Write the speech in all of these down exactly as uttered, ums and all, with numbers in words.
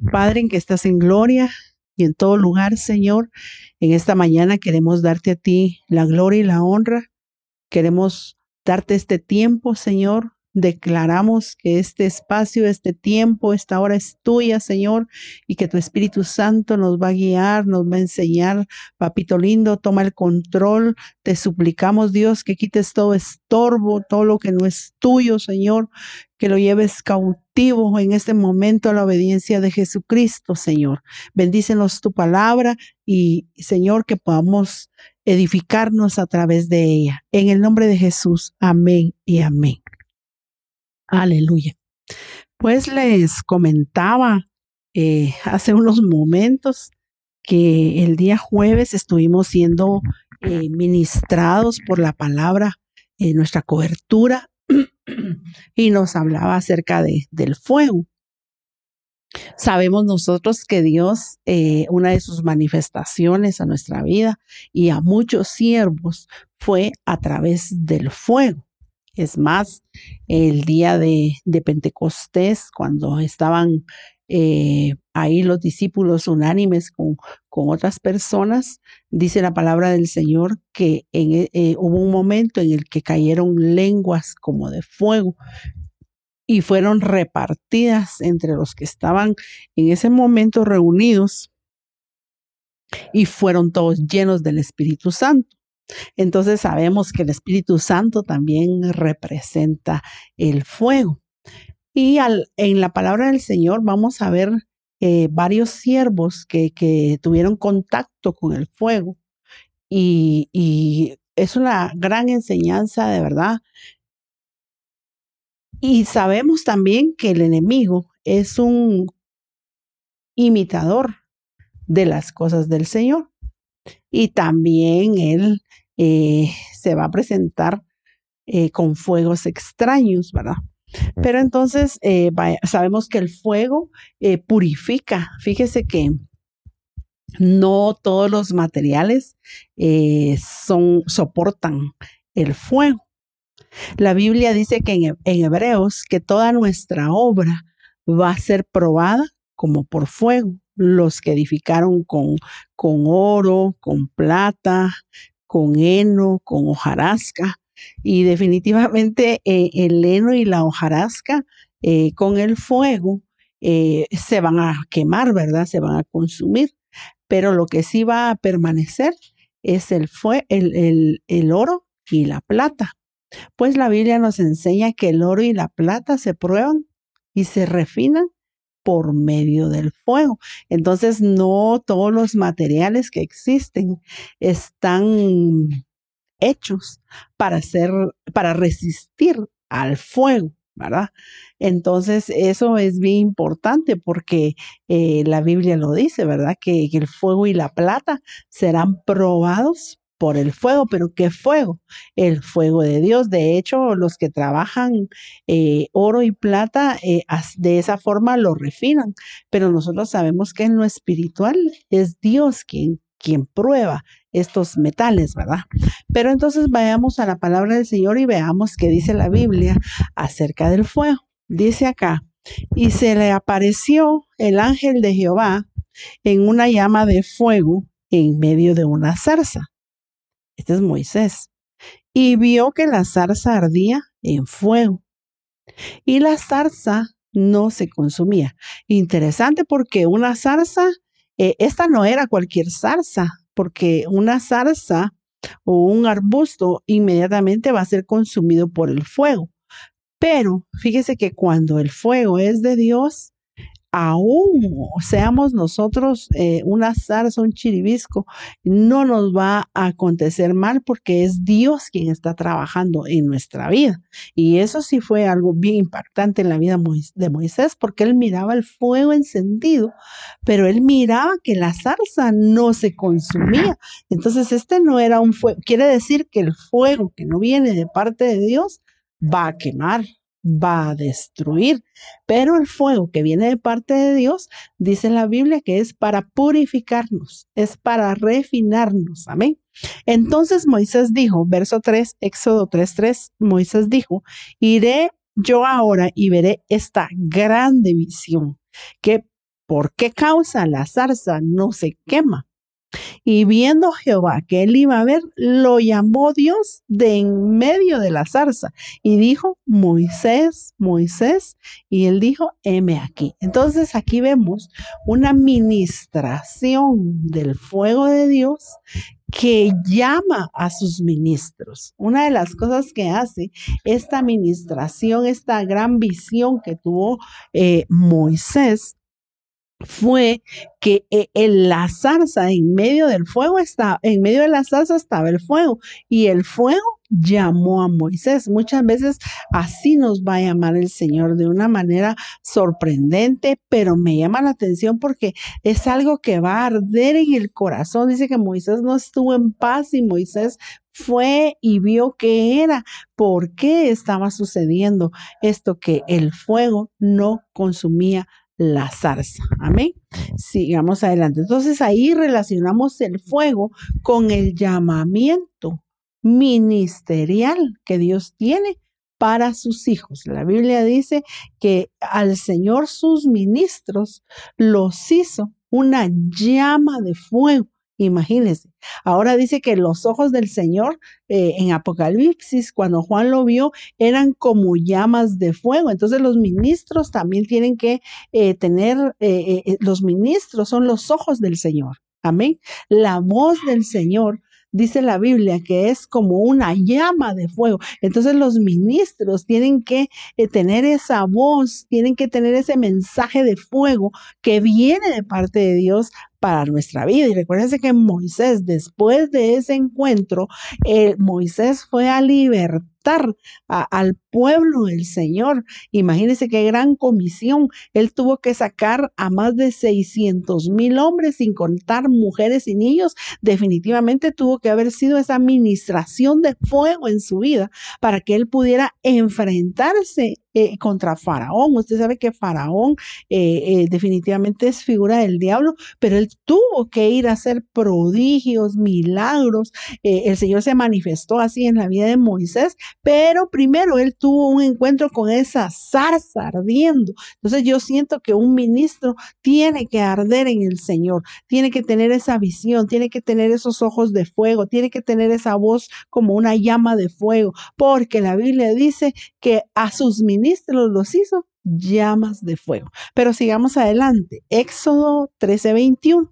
Padre, en que estás en gloria y en todo lugar, Señor, en esta mañana queremos darte a ti la gloria y la honra. Queremos darte este tiempo, Señor. Declaramos que este espacio, este tiempo, esta hora es tuya, Señor, y que tu Espíritu Santo nos va a guiar, nos va a enseñar. Papito lindo, toma el control. Te suplicamos, Dios, que quites todo estorbo, todo lo que no es tuyo, Señor, que lo lleves cautivo en este momento a la obediencia de Jesucristo, Señor. Bendícenos tu palabra y, Señor, que podamos edificarnos a través de ella. En el nombre de Jesús, amén y amén. Aleluya. Pues les comentaba eh, hace unos momentos que el día jueves estuvimos siendo eh, ministrados por la palabra en eh, nuestra cobertura y nos hablaba acerca de, del fuego. Sabemos nosotros que Dios, eh, una de sus manifestaciones a nuestra vida y a muchos siervos fue a través del fuego. Es más, el día de, de Pentecostés, cuando estaban eh, ahí los discípulos unánimes con, con otras personas, dice la palabra del Señor que en, eh, hubo un momento en el que cayeron lenguas como de fuego y fueron repartidas entre los que estaban en ese momento reunidos y fueron todos llenos del Espíritu Santo. Entonces sabemos que el Espíritu Santo también representa el fuego. Y al, en la palabra del Señor vamos a ver eh, varios siervos que, que tuvieron contacto con el fuego. Y, y es una gran enseñanza, de verdad. Y sabemos también que el enemigo es un imitador de las cosas del Señor. Y también él eh, se va a presentar eh, con fuegos extraños, ¿verdad? Pero entonces eh, vaya, sabemos que el fuego eh, purifica. Fíjese que no todos los materiales eh, son, soportan el fuego. La Biblia dice que en, en Hebreos que toda nuestra obra va a ser probada como por fuego. Los que edificaron con, con oro, con plata, con heno, con hojarasca. Y definitivamente eh, el heno y la hojarasca eh, con el fuego eh, se van a quemar, ¿verdad? Se van a consumir. Pero lo que sí va a permanecer es el, fue, el, el, el oro y la plata. Pues la Biblia nos enseña que el oro y la plata se prueban y se refinan por medio del fuego. Entonces, no todos los materiales que existen están hechos para ser, para resistir al fuego, ¿verdad? Entonces, eso es bien importante porque eh, la Biblia lo dice, ¿verdad? Que, que el fuego y la plata serán probados por el fuego, pero ¿qué fuego? El fuego de Dios. De hecho, los que trabajan eh, oro y plata eh, de esa forma lo refinan, pero nosotros sabemos que en lo espiritual es Dios quien, quien prueba estos metales, ¿verdad? Pero entonces vayamos a la palabra del Señor y veamos qué dice la Biblia acerca del fuego. Dice acá, y se le apareció el ángel de Jehová en una llama de fuego en medio de una zarza. Este es Moisés. Y vio que la zarza ardía en fuego. Y la zarza no se consumía. Interesante porque una zarza, eh, esta no era cualquier zarza, porque una zarza o un arbusto inmediatamente va a ser consumido por el fuego. Pero fíjese que cuando el fuego es de Dios, aún seamos nosotros eh, una zarza, un chiribisco, no nos va a acontecer mal porque es Dios quien está trabajando en nuestra vida. Y eso sí fue algo bien impactante en la vida de Moisés porque él miraba el fuego encendido, pero él miraba que la zarza no se consumía. Entonces este no era un fuego, quiere decir que el fuego que no viene de parte de Dios va a quemar, va a destruir, pero el fuego que viene de parte de Dios, dice la Biblia que es para purificarnos, es para refinarnos, amén. Entonces Moisés dijo, verso tres, Éxodo tres, tres, Moisés dijo, iré yo ahora y veré esta grande visión que ¿por qué causa la zarza no se quema? Y viendo Jehová que él iba a ver, lo llamó Dios de en medio de la zarza y dijo, Moisés, Moisés, y él dijo, heme aquí. Entonces aquí vemos una ministración del fuego de Dios que llama a sus ministros. Una de las cosas que hace esta ministración, esta gran visión que tuvo eh, Moisés, fue que eh, en la zarza, en medio del fuego, está, en medio de la zarza estaba el fuego, y el fuego llamó a Moisés. Muchas veces así nos va a llamar el Señor de una manera sorprendente, pero me llama la atención porque es algo que va a arder en el corazón. Dice que Moisés no estuvo en paz y Moisés fue y vio qué era, por qué estaba sucediendo esto, que el fuego no consumía la zarza. Amén. Sigamos adelante. Entonces ahí relacionamos el fuego con el llamamiento ministerial que Dios tiene para sus hijos. La Biblia dice que al Señor sus ministros los hizo una llama de fuego. Imagínense. Ahora dice que los ojos del Señor eh, en Apocalipsis, cuando Juan lo vio, eran como llamas de fuego. Entonces los ministros también tienen que eh, tener, eh, eh, los ministros son los ojos del Señor. Amén. La voz del Señor, dice la Biblia, que es como una llama de fuego. Entonces los ministros tienen que eh, tener esa voz, tienen que tener ese mensaje de fuego que viene de parte de Dios para nuestra vida. Y recuérdense que Moisés, después de ese encuentro, eh, Moisés fue a libertar a, al pueblo del Señor. Imagínense qué gran comisión. Él tuvo que sacar a más de seiscientos mil hombres, sin contar mujeres y niños. Definitivamente tuvo que haber sido esa administración de fuego en su vida para que él pudiera enfrentarse Eh, contra Faraón. Usted sabe que Faraón eh, eh, definitivamente es figura del diablo, pero él tuvo que ir a hacer prodigios, milagros. Eh, el Señor se manifestó así en la vida de Moisés, pero primero él tuvo un encuentro con esa zarza ardiendo. Entonces yo siento que un ministro tiene que arder en el Señor, tiene que tener esa visión, tiene que tener esos ojos de fuego, tiene que tener esa voz como una llama de fuego, porque la Biblia dice que a sus ministros los hizo llamas de fuego. Pero sigamos adelante. Éxodo trece, veintiuno.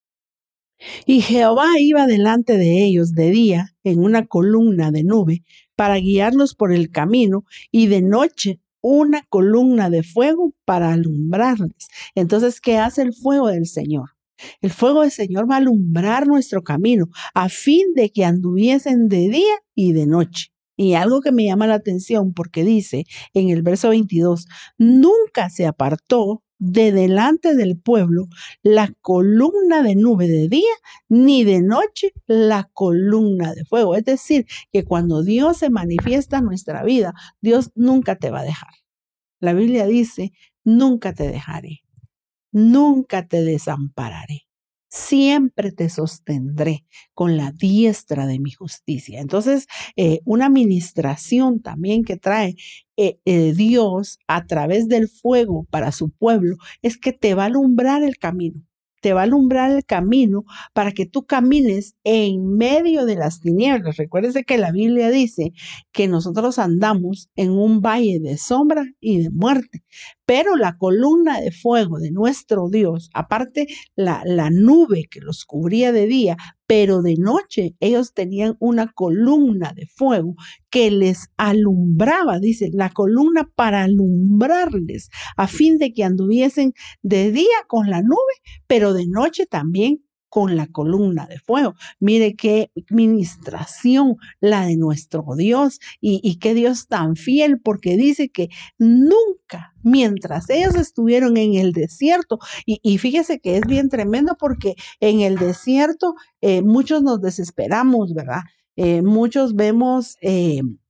Y Jehová iba delante de ellos de día en una columna de nube para guiarlos por el camino, y de noche una columna de fuego para alumbrarles. Entonces, ¿qué hace el fuego del Señor? El fuego del Señor va a alumbrar nuestro camino a fin de que anduviesen de día y de noche. Y algo que me llama la atención, porque dice en el verso veintidós, nunca se apartó de delante del pueblo la columna de nube de día, ni de noche la columna de fuego. Es decir, que cuando Dios se manifiesta en nuestra vida, Dios nunca te va a dejar. La Biblia dice, nunca te dejaré, nunca te desampararé. Siempre te sostendré con la diestra de mi justicia. Entonces, eh, una ministración también que trae eh, eh, Dios a través del fuego para su pueblo es que te va a alumbrar el camino. Te va a alumbrar el camino para que tú camines en medio de las tinieblas. Recuérdese que la Biblia dice que nosotros andamos en un valle de sombra y de muerte, pero la columna de fuego de nuestro Dios, aparte la, la nube que los cubría de día, pero de noche ellos tenían una columna de fuego que les alumbraba, dice, la columna para alumbrarles, a fin de que anduviesen de día con la nube, pero de noche también con la columna de fuego. Mire qué ministración la de nuestro Dios, y, y qué Dios tan fiel, porque dice que nunca, mientras ellos estuvieron en el desierto, y, y fíjese que es bien tremendo, porque en el desierto eh, muchos nos desesperamos, ¿verdad? Eh, muchos vemos... Eh,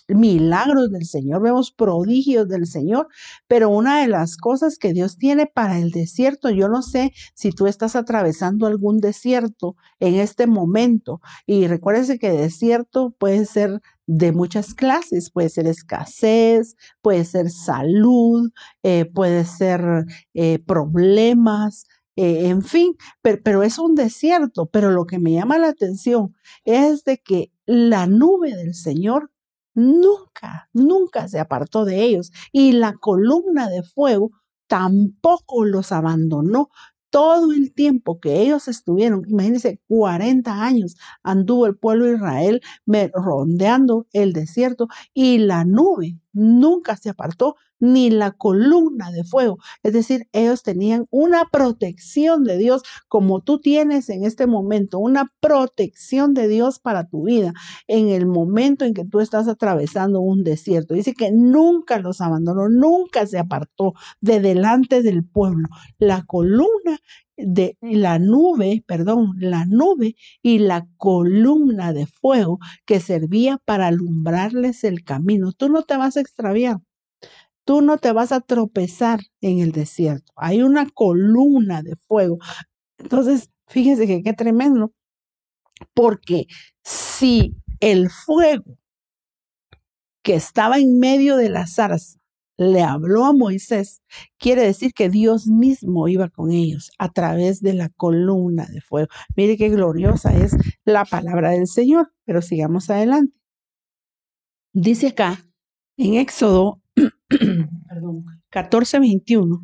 milagros del Señor, vemos prodigios del Señor, pero una de las cosas que Dios tiene para el desierto, yo no sé si tú estás atravesando algún desierto en este momento, y recuérdese que desierto puede ser de muchas clases, puede ser escasez, puede ser salud, eh, puede ser eh, problemas, eh, en fin, pero, pero es un desierto. Pero lo que me llama la atención es de que la nube del Señor nunca, nunca se apartó de ellos, y la columna de fuego tampoco los abandonó. Todo el tiempo que ellos estuvieron, imagínense, cuarenta años anduvo el pueblo de Israel me- rondeando el desierto, y la nube nunca se apartó, ni la columna de fuego. Es decir, ellos tenían una protección de Dios, como tú tienes en este momento, una protección de Dios para tu vida en el momento en que tú estás atravesando un desierto. Dice que nunca los abandonó, nunca se apartó de delante del pueblo. La columna de la nube, perdón, la nube y la columna de fuego que servía para alumbrarles el camino. Tú no te vas a extraviar. Tú no te vas a tropezar en el desierto. Hay una columna de fuego. Entonces, fíjese que qué tremendo, porque si el fuego que estaba en medio de la zarza le habló a Moisés, quiere decir que Dios mismo iba con ellos a través de la columna de fuego. Mire qué gloriosa es la palabra del Señor, pero sigamos adelante. Dice acá en Éxodo perdón, catorce veintiuno,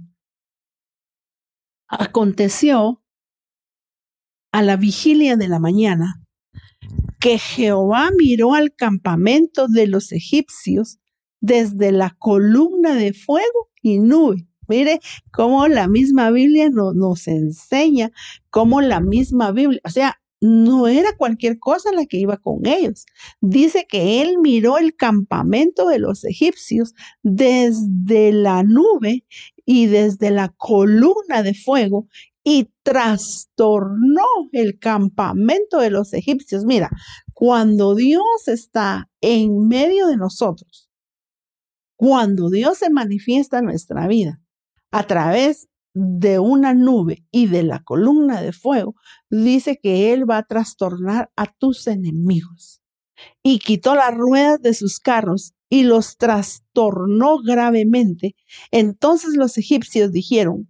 aconteció a la vigilia de la mañana que Jehová miró al campamento de los egipcios desde la columna de fuego y nube. Mire cómo la misma Biblia no, nos enseña, cómo la misma Biblia, o sea, no era cualquier cosa la que iba con ellos. Dice que él miró el campamento de los egipcios desde la nube y desde la columna de fuego, y trastornó el campamento de los egipcios. Mira, cuando Dios está en medio de nosotros, cuando Dios se manifiesta en nuestra vida a través de una nube y de la columna de fuego, dice que Él va a trastornar a tus enemigos. Y quitó las ruedas de sus carros y los trastornó gravemente. Entonces los egipcios dijeron: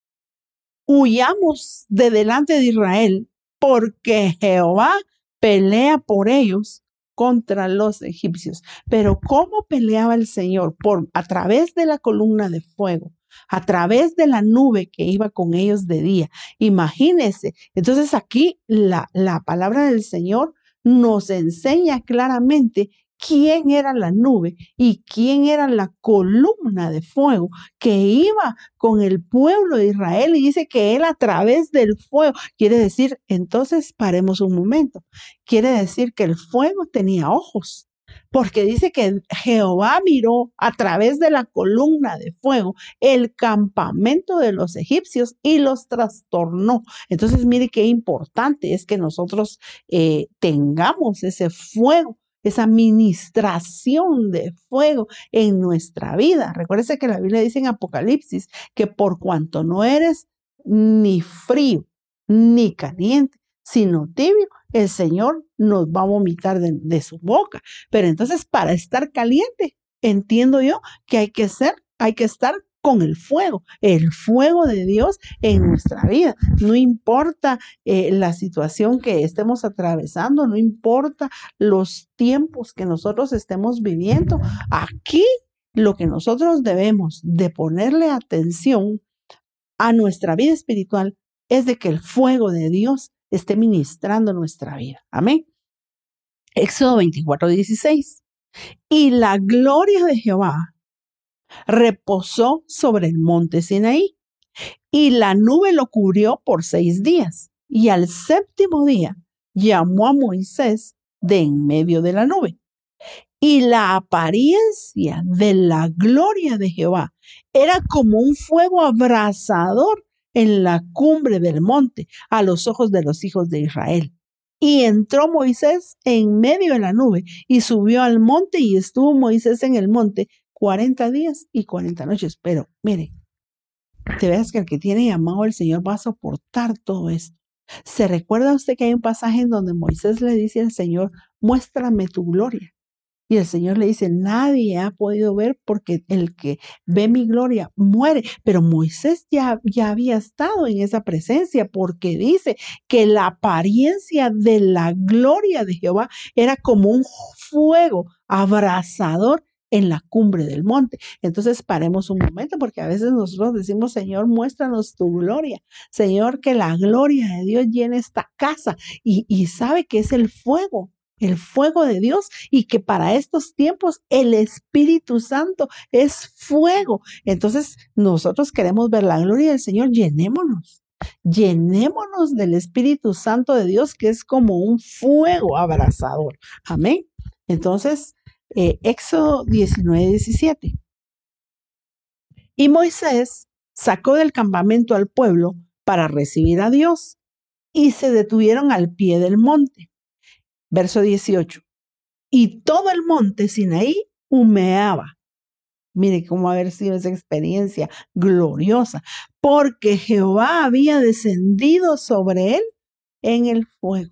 huyamos de delante de Israel, porque Jehová pelea por ellos contra los egipcios. Pero ¿cómo peleaba el Señor? Por, a través de la columna de fuego, a través de la nube que iba con ellos de día. Imagínense. Entonces aquí la, la palabra del Señor nos enseña claramente quién era la nube y quién era la columna de fuego que iba con el pueblo de Israel, y dice que él a través del fuego, quiere decir, entonces paremos un momento, quiere decir que el fuego tenía ojos, porque dice que Jehová miró a través de la columna de fuego el campamento de los egipcios y los trastornó. Entonces mire qué importante es que nosotros eh, tengamos ese fuego, esa ministración de fuego en nuestra vida. Recuérdese que la Biblia dice en Apocalipsis que por cuanto no eres ni frío ni caliente, sino tibio, el Señor nos va a vomitar de, de su boca. Pero entonces, para estar caliente, entiendo yo que hay que ser, hay que estar con el fuego, el fuego de Dios en nuestra vida. No importa eh, la situación que estemos atravesando, no importa los tiempos que nosotros estemos viviendo. Aquí lo que nosotros debemos de ponerle atención a nuestra vida espiritual es de que el fuego de Dios esté ministrando nuestra vida. Amén. Éxodo veinticuatro, dieciséis. Y la gloria de Jehová reposó sobre el monte Sinaí, y la nube lo cubrió por seis días. Y al séptimo día llamó a Moisés de en medio de la nube. Y la apariencia de la gloria de Jehová era como un fuego abrasador en la cumbre del monte a los ojos de los hijos de Israel. Y entró Moisés en medio de la nube y subió al monte y estuvo Moisés en el monte cuarenta días y cuarenta noches. Pero mire, te veas que el que tiene llamado al Señor va a soportar todo esto. ¿Se recuerda usted que hay un pasaje en donde Moisés le dice al Señor, muéstrame tu gloria? Y el Señor le dice, nadie ha podido ver porque el que ve mi gloria muere. Pero Moisés ya, ya había estado en esa presencia porque dice que la apariencia de la gloria de Jehová era como un fuego abrasador en la cumbre del monte. Entonces paremos un momento porque a veces nosotros decimos, Señor, muéstranos tu gloria. Señor, que la gloria de Dios llene esta casa. Y, y sabe que es el fuego. El fuego de Dios y que para estos tiempos el Espíritu Santo es fuego. Entonces nosotros queremos ver la gloria del Señor, llenémonos, llenémonos del Espíritu Santo de Dios que es como un fuego abrasador. Amén. Entonces, eh, Éxodo diecinueve, diecisiete. Y Moisés sacó del campamento al pueblo para recibir a Dios y se detuvieron al pie del monte. Verso dieciocho. Y todo el monte Sinaí humeaba. Mire cómo haber sido esa experiencia gloriosa, porque Jehová había descendido sobre él en el fuego.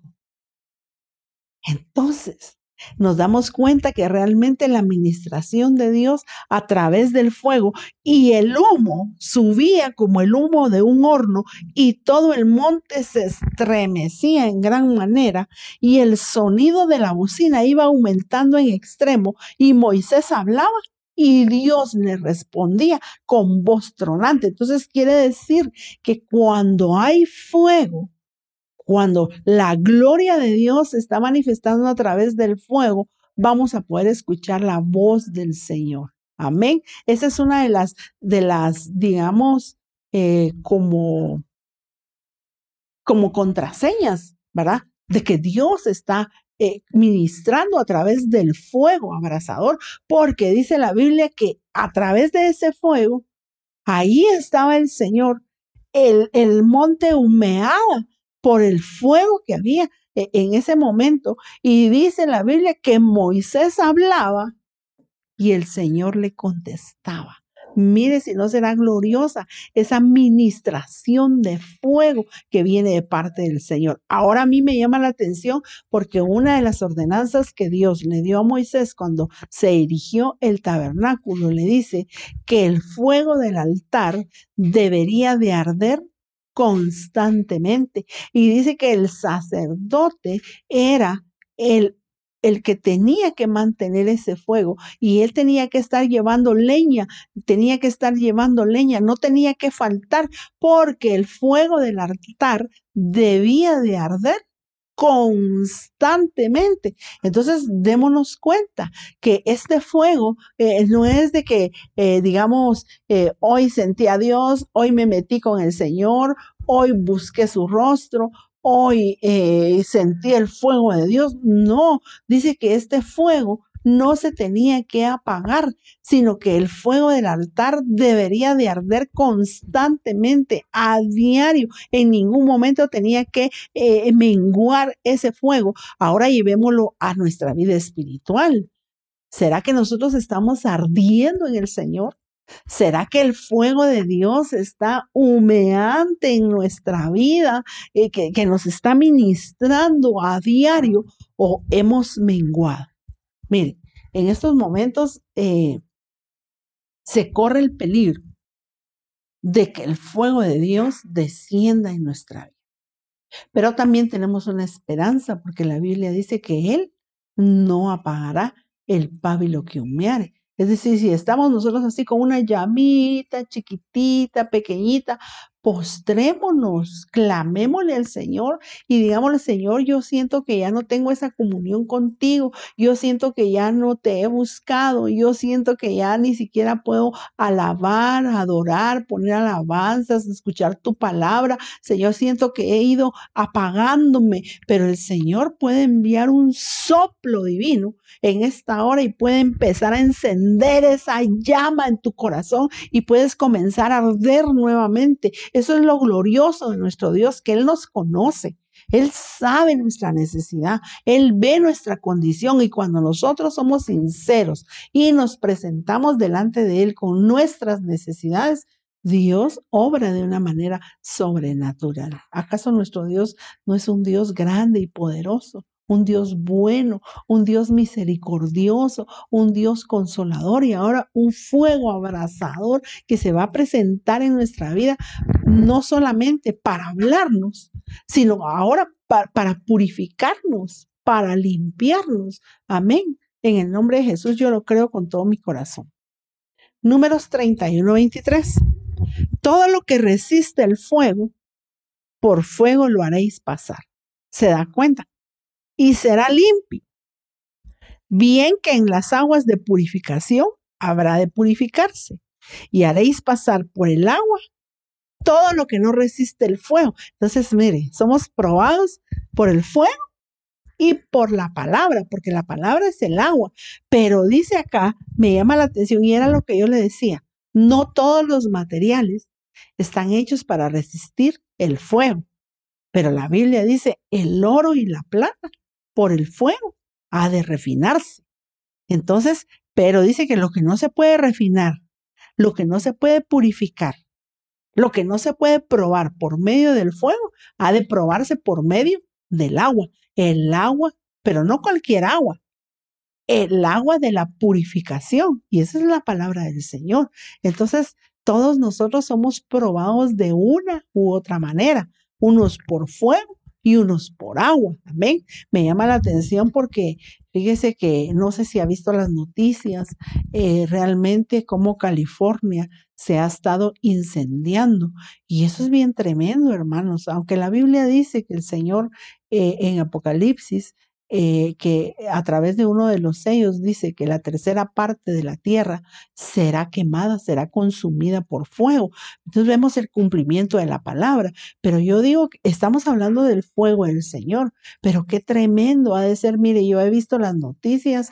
Entonces, nos damos cuenta que realmente la administración de Dios a través del fuego y el humo subía como el humo de un horno y todo el monte se estremecía en gran manera y el sonido de la bocina iba aumentando en extremo y Moisés hablaba y Dios le respondía con voz tronante. Entonces quiere decir que cuando hay fuego, cuando la gloria de Dios se está manifestando a través del fuego, vamos a poder escuchar la voz del Señor. Amén. Esa es una de las, de las, digamos, eh, como, como contraseñas, ¿verdad? De que Dios está eh, ministrando a través del fuego abrasador, porque dice la Biblia que a través de ese fuego, ahí estaba el Señor. El, el monte humeaba por el fuego que había en ese momento. Y dice la Biblia que Moisés hablaba y el Señor le contestaba. Mire si no será gloriosa esa ministración de fuego que viene de parte del Señor. Ahora a mí me llama la atención porque una de las ordenanzas que Dios le dio a Moisés cuando se erigió el tabernáculo, le dice que el fuego del altar debería de arder constantemente. Y dice que el sacerdote era el el que tenía que mantener ese fuego y él tenía que estar llevando leña, tenía que estar llevando leña, no tenía que faltar porque el fuego del altar debía de arder constantemente. Entonces, démonos cuenta que este fuego eh, no es de que, eh, digamos, eh, hoy sentí a Dios, hoy me metí con el Señor, hoy busqué su rostro, hoy eh, sentí el fuego de Dios. No, dice que este fuego no se tenía que apagar, sino que el fuego del altar debería de arder constantemente, a diario. En ningún momento tenía que eh, menguar ese fuego. Ahora llevémoslo a nuestra vida espiritual. ¿Será que nosotros estamos ardiendo en el Señor? ¿Será que el fuego de Dios está humeante en nuestra vida, eh, que, que nos está ministrando a diario o hemos menguado? Mire, en estos momentos eh, se corre el peligro de que el fuego de Dios descienda en nuestra vida. Pero también tenemos una esperanza porque la Biblia dice que Él no apagará el pábilo que humeare. Es decir, si estamos nosotros así con una llamita chiquitita, pequeñita, postrémonos, clamémosle al Señor y digámosle, Señor, yo siento que ya no tengo esa comunión contigo, yo siento que ya no te he buscado, yo siento que ya ni siquiera puedo alabar, adorar, poner alabanzas, escuchar tu palabra. Señor, siento que he ido apagándome, pero el Señor puede enviar un soplo divino en esta hora y puede empezar a encender esa llama en tu corazón y puedes comenzar a arder nuevamente. Eso es lo glorioso de nuestro Dios, que Él nos conoce. Él sabe nuestra necesidad, Él ve nuestra condición y cuando nosotros somos sinceros y nos presentamos delante de Él con nuestras necesidades, Dios obra de una manera sobrenatural. ¿Acaso nuestro Dios no es un Dios grande y poderoso? Un Dios bueno, un Dios misericordioso, un Dios consolador y ahora un fuego abrasador que se va a presentar en nuestra vida, no solamente para hablarnos, sino ahora para, para purificarnos, para limpiarnos. Amén. En el nombre de Jesús yo lo creo con todo mi corazón. Números treinta y uno, veintitrés. Todo lo que resiste el fuego, por fuego lo haréis pasar. ¿Se da cuenta? Y será limpio. Bien que en las aguas de purificación habrá de purificarse. Y haréis pasar por el agua todo lo que no resiste el fuego. Entonces, mire, somos probados por el fuego y por la palabra, porque la palabra es el agua. Pero dice acá, me llama la atención y era lo que yo le decía, no todos los materiales están hechos para resistir el fuego. Pero la Biblia dice, el oro y la plata por el fuego ha de refinarse. Entonces, pero dice que lo que no se puede refinar, lo que no se puede purificar, lo que no se puede probar por medio del fuego, ha de probarse por medio del agua. El agua, pero no cualquier agua, el agua de la purificación. Y esa es la palabra del Señor. Entonces, todos nosotros somos probados de una u otra manera, unos por fuego y unos por agua. Amén. Me llama la atención porque fíjese que no sé si ha visto las noticias, eh, realmente cómo California se ha estado incendiando. Y eso es bien tremendo, hermanos. Aunque la Biblia dice que el Señor eh, en Apocalipsis, eh, que a través de uno de los sellos dice que la tercera parte de la tierra será quemada, será consumida por fuego. Entonces vemos el cumplimiento de la palabra. Pero yo digo, estamos hablando del fuego del Señor, pero qué tremendo ha de ser. Mire, yo he visto las noticias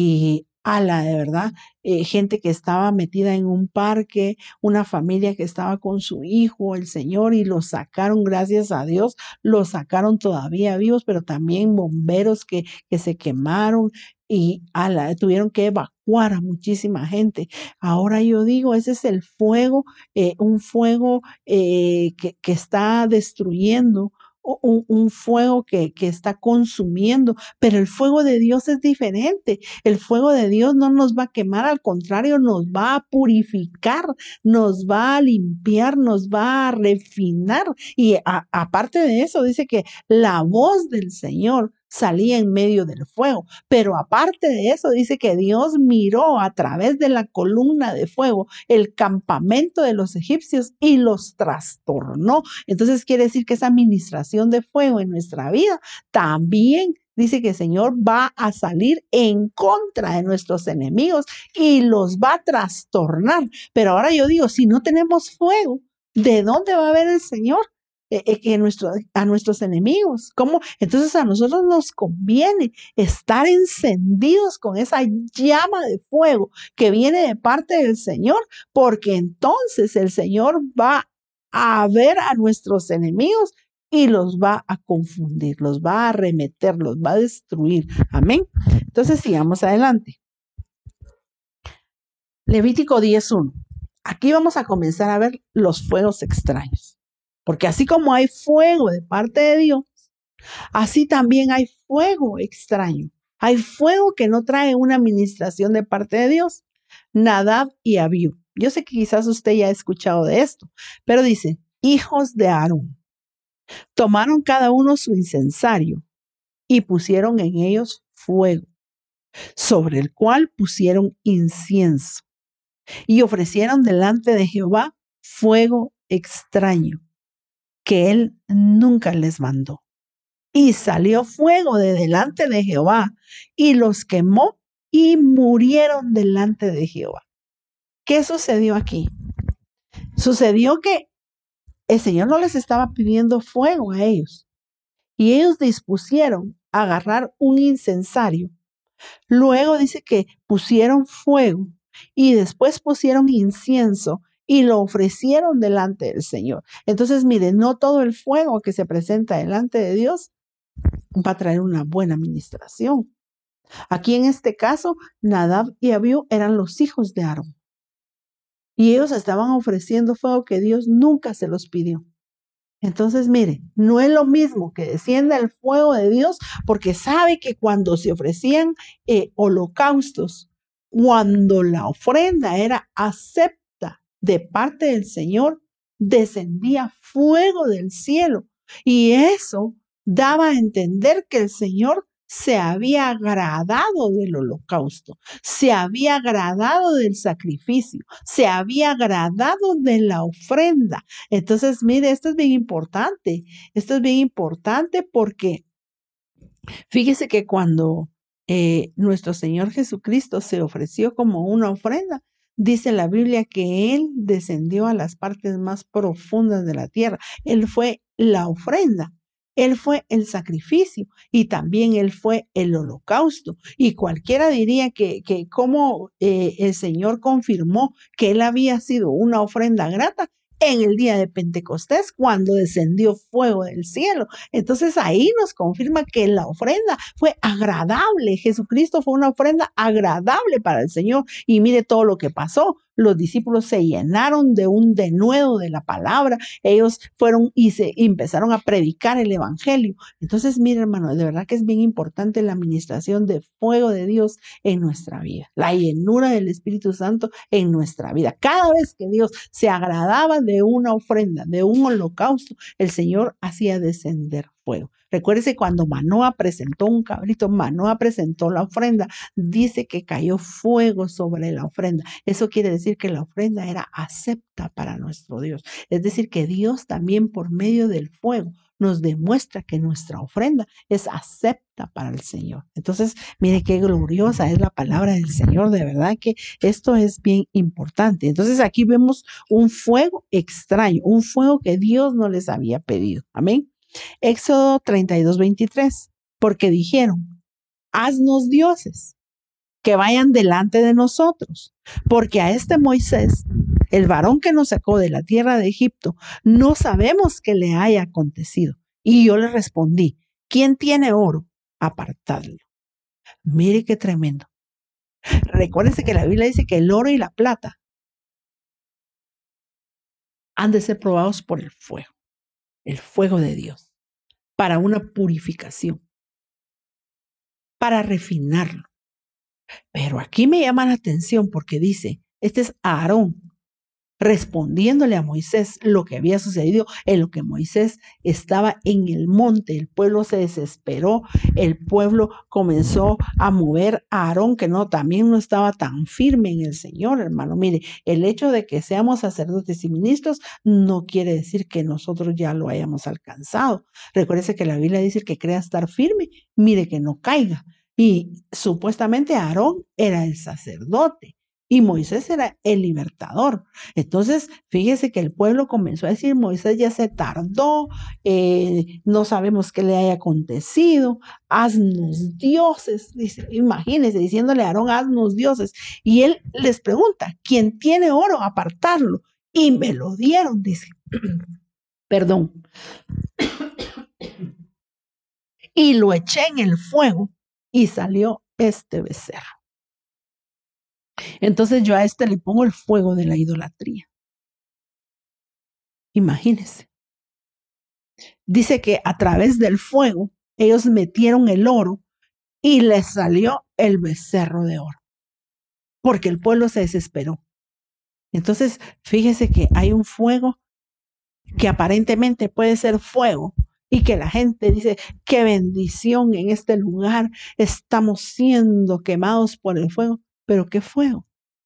y ala, de verdad, eh, gente que estaba metida en un parque, una familia que estaba con su hijo, el Señor, y los sacaron, gracias a Dios, los sacaron todavía vivos, pero también bomberos que, que se quemaron y ala, tuvieron que evacuar a muchísima gente. Ahora yo digo, ese es el fuego, eh, un fuego eh, que, que está destruyendo. Un, un fuego que, que está consumiendo, pero el fuego de Dios es diferente. El fuego de Dios no nos va a quemar, al contrario, nos va a purificar, nos va a limpiar, nos va a refinar. Y a, aparte de eso, dice que la voz del Señor salía en medio del fuego. Pero aparte de eso, dice que Dios miró a través de la columna de fuego el campamento de los egipcios y los trastornó. Entonces quiere decir que esa administración de fuego en nuestra vida también dice que el Señor va a salir en contra de nuestros enemigos y los va a trastornar. Pero ahora yo digo, si no tenemos fuego, ¿de dónde va a haber el Señor? Eh, eh, nuestro, a nuestros enemigos. ¿Cómo? Entonces a nosotros nos conviene estar encendidos con esa llama de fuego que viene de parte del Señor, porque entonces el Señor va a ver a nuestros enemigos y los va a confundir, los va a arremeter, los va a destruir. Amén. Entonces sigamos adelante. Levítico diez uno. Aquí vamos a comenzar a ver los fuegos extraños. Porque así como hay fuego de parte de Dios, así también hay fuego extraño. Hay fuego que no trae una administración de parte de Dios. Nadab y Abiú. Yo sé que quizás usted ya ha escuchado de esto, pero dice, hijos de Aarón, tomaron cada uno su incensario y pusieron en ellos fuego, sobre el cual pusieron incienso y ofrecieron delante de Jehová fuego extraño que él nunca les mandó. Y salió fuego de delante de Jehová y los quemó y murieron delante de Jehová. ¿Qué sucedió aquí? Sucedió que el Señor no les estaba pidiendo fuego a ellos y ellos dispusieron a agarrar un incensario. Luego dice que pusieron fuego y después pusieron incienso y lo ofrecieron delante del Señor. Entonces, mire, no todo el fuego que se presenta delante de Dios va a traer una buena administración. Aquí en este caso, Nadab y Abiú eran los hijos de Aarón. Y ellos estaban ofreciendo fuego que Dios nunca se los pidió. Entonces, mire, no es lo mismo que descienda el fuego de Dios, porque sabe que cuando se ofrecían eh, holocaustos, cuando la ofrenda era acepta de parte del Señor, descendía fuego del cielo. Y eso daba a entender que el Señor se había agradado del holocausto, se había agradado del sacrificio, se había agradado de la ofrenda. Entonces, mire, esto es bien importante. Esto es bien importante porque fíjese que cuando eh, nuestro Señor Jesucristo se ofreció como una ofrenda, dice la Biblia que Él descendió a las partes más profundas de la tierra. Él fue la ofrenda. Él fue el sacrificio y también Él fue el holocausto. Y cualquiera diría que, que como eh, el Señor confirmó que Él había sido una ofrenda grata en el día de Pentecostés, cuando descendió fuego del cielo. Entonces ahí nos confirma que la ofrenda fue agradable. Jesucristo fue una ofrenda agradable para el Señor. Y mire todo lo que pasó. Los discípulos se llenaron de un denuedo de la palabra. Ellos fueron y se y empezaron a predicar el evangelio. Entonces, mire, hermano, de verdad que es bien importante la administración de fuego de Dios en nuestra vida. La llenura del Espíritu Santo en nuestra vida. Cada vez que Dios se agradaba de una ofrenda, de un holocausto, el Señor hacía descender fuego. Recuérdese cuando Manoa presentó un cabrito, Manoa presentó la ofrenda, dice que cayó fuego sobre la ofrenda. Eso quiere decir que la ofrenda era acepta para nuestro Dios. Es decir, que Dios también por medio del fuego nos demuestra que nuestra ofrenda es acepta para el Señor. Entonces, mire qué gloriosa es la palabra del Señor. De verdad que esto es bien importante. Entonces, aquí vemos un fuego extraño, un fuego que Dios no les había pedido. Amén. Éxodo treinta y dos, veintitrés, porque dijeron, haznos dioses que vayan delante de nosotros, porque a este Moisés, el varón que nos sacó de la tierra de Egipto, no sabemos qué le haya acontecido. Y yo le respondí, ¿quién tiene oro? Apartadlo. Mire qué tremendo. Recuérdense que la Biblia dice que el oro y la plata han de ser probados por el fuego, el fuego de Dios, para una purificación, para refinarlo. Pero aquí me llama la atención porque dice, este es Aarón respondiéndole a Moisés lo que había sucedido, en lo que Moisés estaba en el monte. El pueblo se desesperó, el pueblo comenzó a mover a Aarón, que no, también no estaba tan firme en el Señor, hermano. Mire, el hecho de que seamos sacerdotes y ministros no quiere decir que nosotros ya lo hayamos alcanzado. Recuérdese que la Biblia dice que crea estar firme, mire que no caiga. Y supuestamente Aarón era el sacerdote y Moisés era el libertador. Entonces, fíjese que el pueblo comenzó a decir, Moisés ya se tardó, eh, no sabemos qué le haya acontecido, haznos dioses, dice, imagínense, diciéndole a Aarón, haznos dioses. Y él les pregunta, ¿quién tiene oro? Apartarlo. Y me lo dieron, dice. Perdón. Y lo eché en el fuego y salió este becerro. Entonces yo a este le pongo el fuego de la idolatría. Imagínense. Dice que a través del fuego ellos metieron el oro y les salió el becerro de oro. Porque el pueblo se desesperó. Entonces, fíjese que hay un fuego que aparentemente puede ser fuego y que la gente dice, qué bendición en este lugar, estamos siendo quemados por el fuego. Pero ¿qué fuego?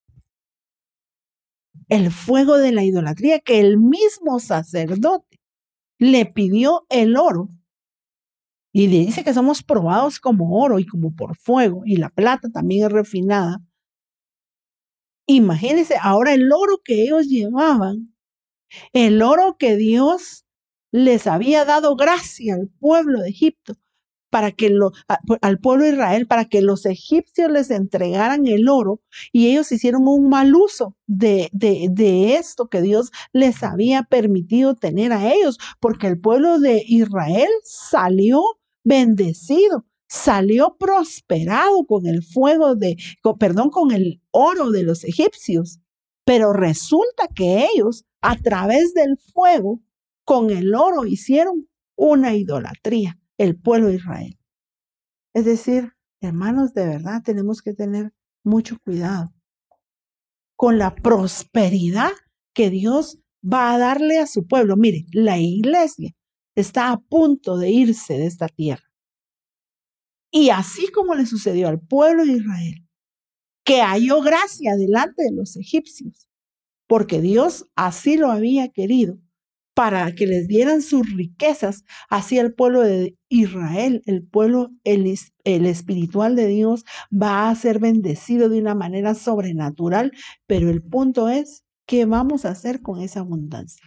El fuego de la idolatría, que el mismo sacerdote le pidió el oro y le dice que somos probados como oro y como por fuego, y la plata también es refinada. Imagínense ahora el oro que ellos llevaban, el oro que Dios les había dado gracia al pueblo de Egipto, para que lo, a, al pueblo de Israel, para que los egipcios les entregaran el oro, y ellos hicieron un mal uso de, de, de esto que Dios les había permitido tener a ellos, porque el pueblo de Israel salió bendecido, salió prosperado con el fuego de, con, perdón, con el oro de los egipcios, pero resulta que ellos a través del fuego con el oro hicieron una idolatría, el pueblo de Israel. Es decir, hermanos, de verdad tenemos que tener mucho cuidado con la prosperidad que Dios va a darle a su pueblo. Mire, la iglesia está a punto de irse de esta tierra. Y así como le sucedió al pueblo de Israel, que halló gracia delante de los egipcios, porque Dios así lo había querido, para que les dieran sus riquezas, así el pueblo de Israel, el pueblo, el, el espiritual de Dios va a ser bendecido de una manera sobrenatural, pero el punto es, ¿qué vamos a hacer con esa abundancia?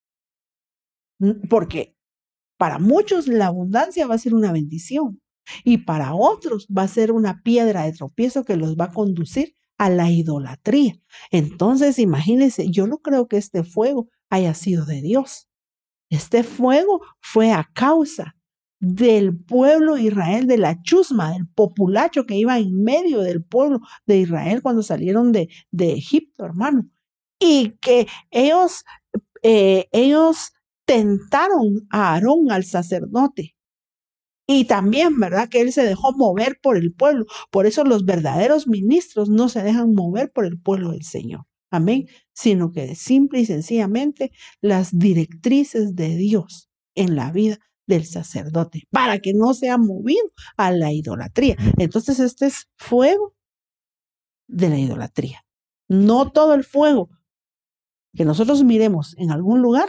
Porque para muchos la abundancia va a ser una bendición y para otros va a ser una piedra de tropiezo que los va a conducir a la idolatría. Entonces, imagínense, yo no creo que este fuego haya sido de Dios. Este fuego fue a causa del pueblo de Israel, de la chusma, del populacho que iba en medio del pueblo de Israel cuando salieron de, de Egipto, hermano. Y que ellos, eh, ellos tentaron a Aarón, al sacerdote. Y también, ¿verdad? Que él se dejó mover por el pueblo. Por eso los verdaderos ministros no se dejan mover por el pueblo del Señor. Amén. Sino que simple y sencillamente las directrices de Dios en la vida del sacerdote, para que no sea movido a la idolatría. Entonces este es fuego de la idolatría. No todo el fuego que nosotros miremos en algún lugar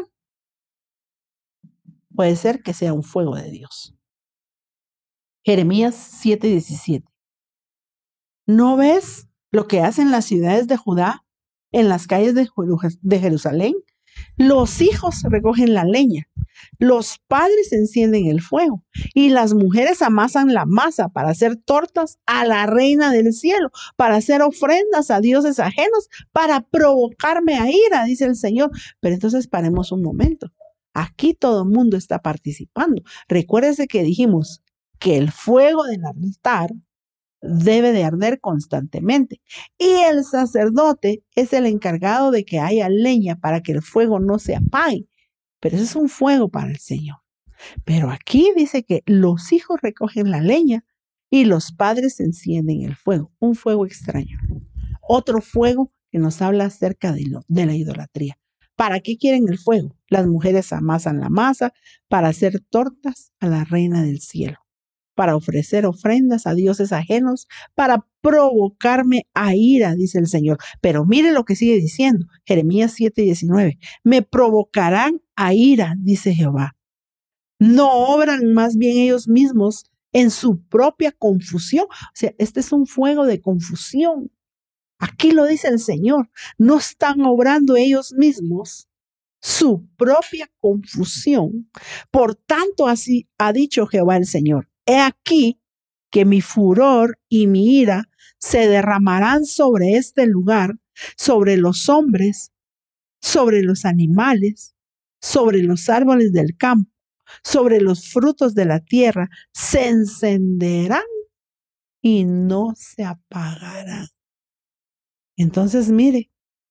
puede ser que sea un fuego de Dios. Jeremías siete diecisiete. ¿No ves lo que hacen las ciudades de Judá en las calles de, de Jerusalén? Los hijos recogen la leña, los padres encienden el fuego y las mujeres amasan la masa para hacer tortas a la reina del cielo, para hacer ofrendas a dioses ajenos, para provocarme a ira, dice el Señor. Pero entonces paremos un momento. Aquí todo el mundo está participando. Recuérdese que dijimos que el fuego del altar debe de arder constantemente. Y el sacerdote es el encargado de que haya leña para que el fuego no se apague. Pero ese es un fuego para el Señor. Pero aquí dice que los hijos recogen la leña y los padres encienden el fuego. Un fuego extraño. Otro fuego que nos habla acerca de, lo, de la idolatría. ¿Para qué quieren el fuego? Las mujeres amasan la masa para hacer tortas a la reina del cielo, para ofrecer ofrendas a dioses ajenos, para provocarme a ira, dice el Señor. Pero mire lo que sigue diciendo, Jeremías siete diecinueve. Me provocarán a ira, dice Jehová. No obran más bien ellos mismos en su propia confusión. O sea, este es un fuego de confusión. Aquí lo dice el Señor. No están obrando ellos mismos su propia confusión. Por tanto, así ha dicho Jehová el Señor. He aquí que mi furor y mi ira se derramarán sobre este lugar, sobre los hombres, sobre los animales, sobre los árboles del campo, sobre los frutos de la tierra, se encenderán y no se apagarán. Entonces, mire,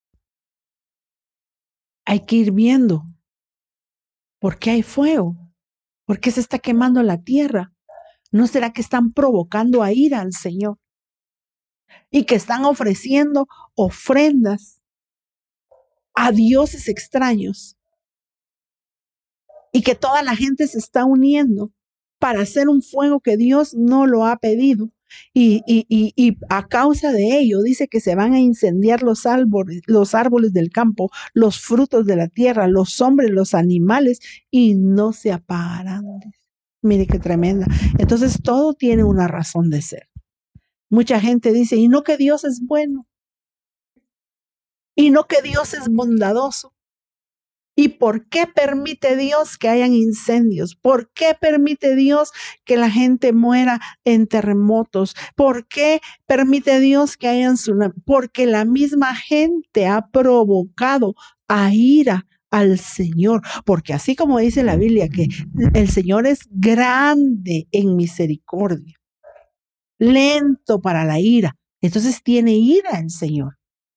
hay que ir viendo por qué hay fuego, por qué se está quemando la tierra. ¿No será que están provocando a ira al Señor? Y que están ofreciendo ofrendas a dioses extraños. Y que toda la gente se está uniendo para hacer un fuego que Dios no lo ha pedido. Y, y, y, y a causa de ello dice que se van a incendiar los árboles, los árboles del campo, los frutos de la tierra, los hombres, los animales, y no se apagarán. Mire qué tremenda. Entonces todo tiene una razón de ser. Mucha gente dice, y no que Dios es bueno, y no que Dios es bondadoso. ¿Y por qué permite Dios que hayan incendios? ¿Por qué permite Dios que la gente muera en terremotos? ¿Por qué permite Dios que hayan tsunamis? Porque la misma gente ha provocado a ira al Señor. Porque así como dice la Biblia que el Señor es grande en misericordia, lento para la ira, entonces tiene ira el Señor.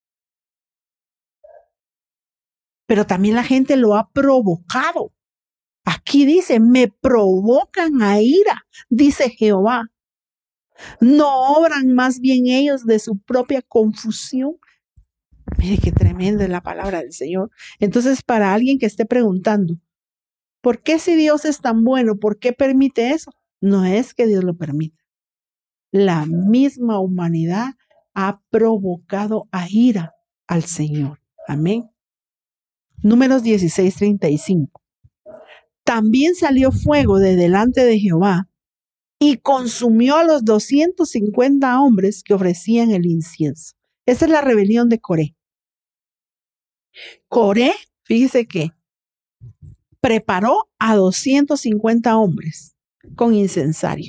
Pero también la gente lo ha provocado. Aquí dice, me provocan a ira, dice Jehová. No obran más bien ellos de su propia confusión. Mire qué tremenda es la palabra del Señor. Entonces, para alguien que esté preguntando, ¿por qué si Dios es tan bueno, por qué permite eso? No es que Dios lo permita. La misma humanidad ha provocado a ira al Señor. Amén. Números dieciséis, treinta y cinco. También salió fuego de delante de Jehová y consumió a los doscientos cincuenta hombres que ofrecían el incienso. Esa es la rebelión de Coré. Coré, fíjese que preparó a doscientos cincuenta hombres con incensario.